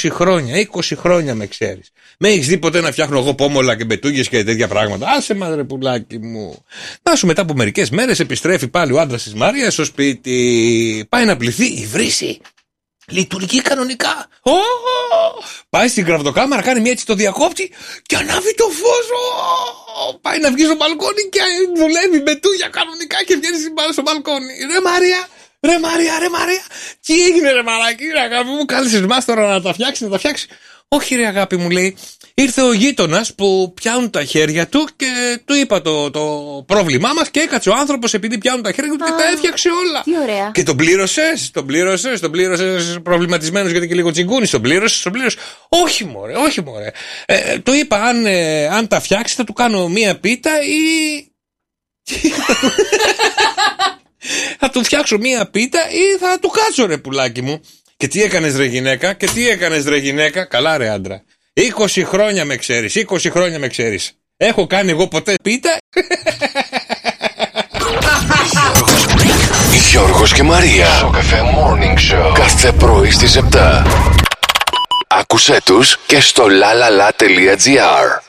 20 χρόνια με ξέρεις. Με έχεις δει ποτέ να φτιάχνω εγώ πόμολα και μπετούγες και τέτοια πράγματα. Άσε μας ρε πουλάκι μου. Να σου μετά από μερικές μέρες επιστρέφει πάλι ο άντρας της Μαρίας στο σπίτι. Πάει να πληθεί η βρύση. Λειτουργεί κανονικά. Πάει στην κρεβατοκάμαρα, κάνει μια έτσι το διακόπτη και ανάβει το φως. Πάει να βγει στο μπαλκόνι και δουλεύει μπετούγια κανονικά και βγαίνει στο μπαλκόνι. Ρε Μαρία, τι έγινε ρε μαράκι, ρε αγάπη μου, κάλεσες μας τώρα να τα φτιάξει. Όχι ρε αγάπη μου, λέει, ήρθε ο γείτονας που πιάνουν τα χέρια του και του είπα το πρόβλημά μας και έκατσε ο άνθρωπος επειδή πιάνουν τα χέρια του και τα έφτιαξε όλα. Τι ωραία. Και τον πλήρωσες προβληματισμένος γιατί και λίγο τσιγκούνης, τον πλήρωσες. Όχι μωρέ. Του είπα αν τα φτιάξει θα του κάνω μία πίτα ή... θα του φτιάξω μία πίτα ή θα του κάτσω ρε πουλάκι μου. Και τι έκανες ρε γυναίκα, καλά ρε άντρα. 20 χρόνια με ξέρεις. Έχω κάνει εγώ ποτέ πίτα. Γιώργος και Μαρία. Στο Cafe Morning Show. Κάθε πρωί στις 7. Άκουσέ τους και στο lalala.gr.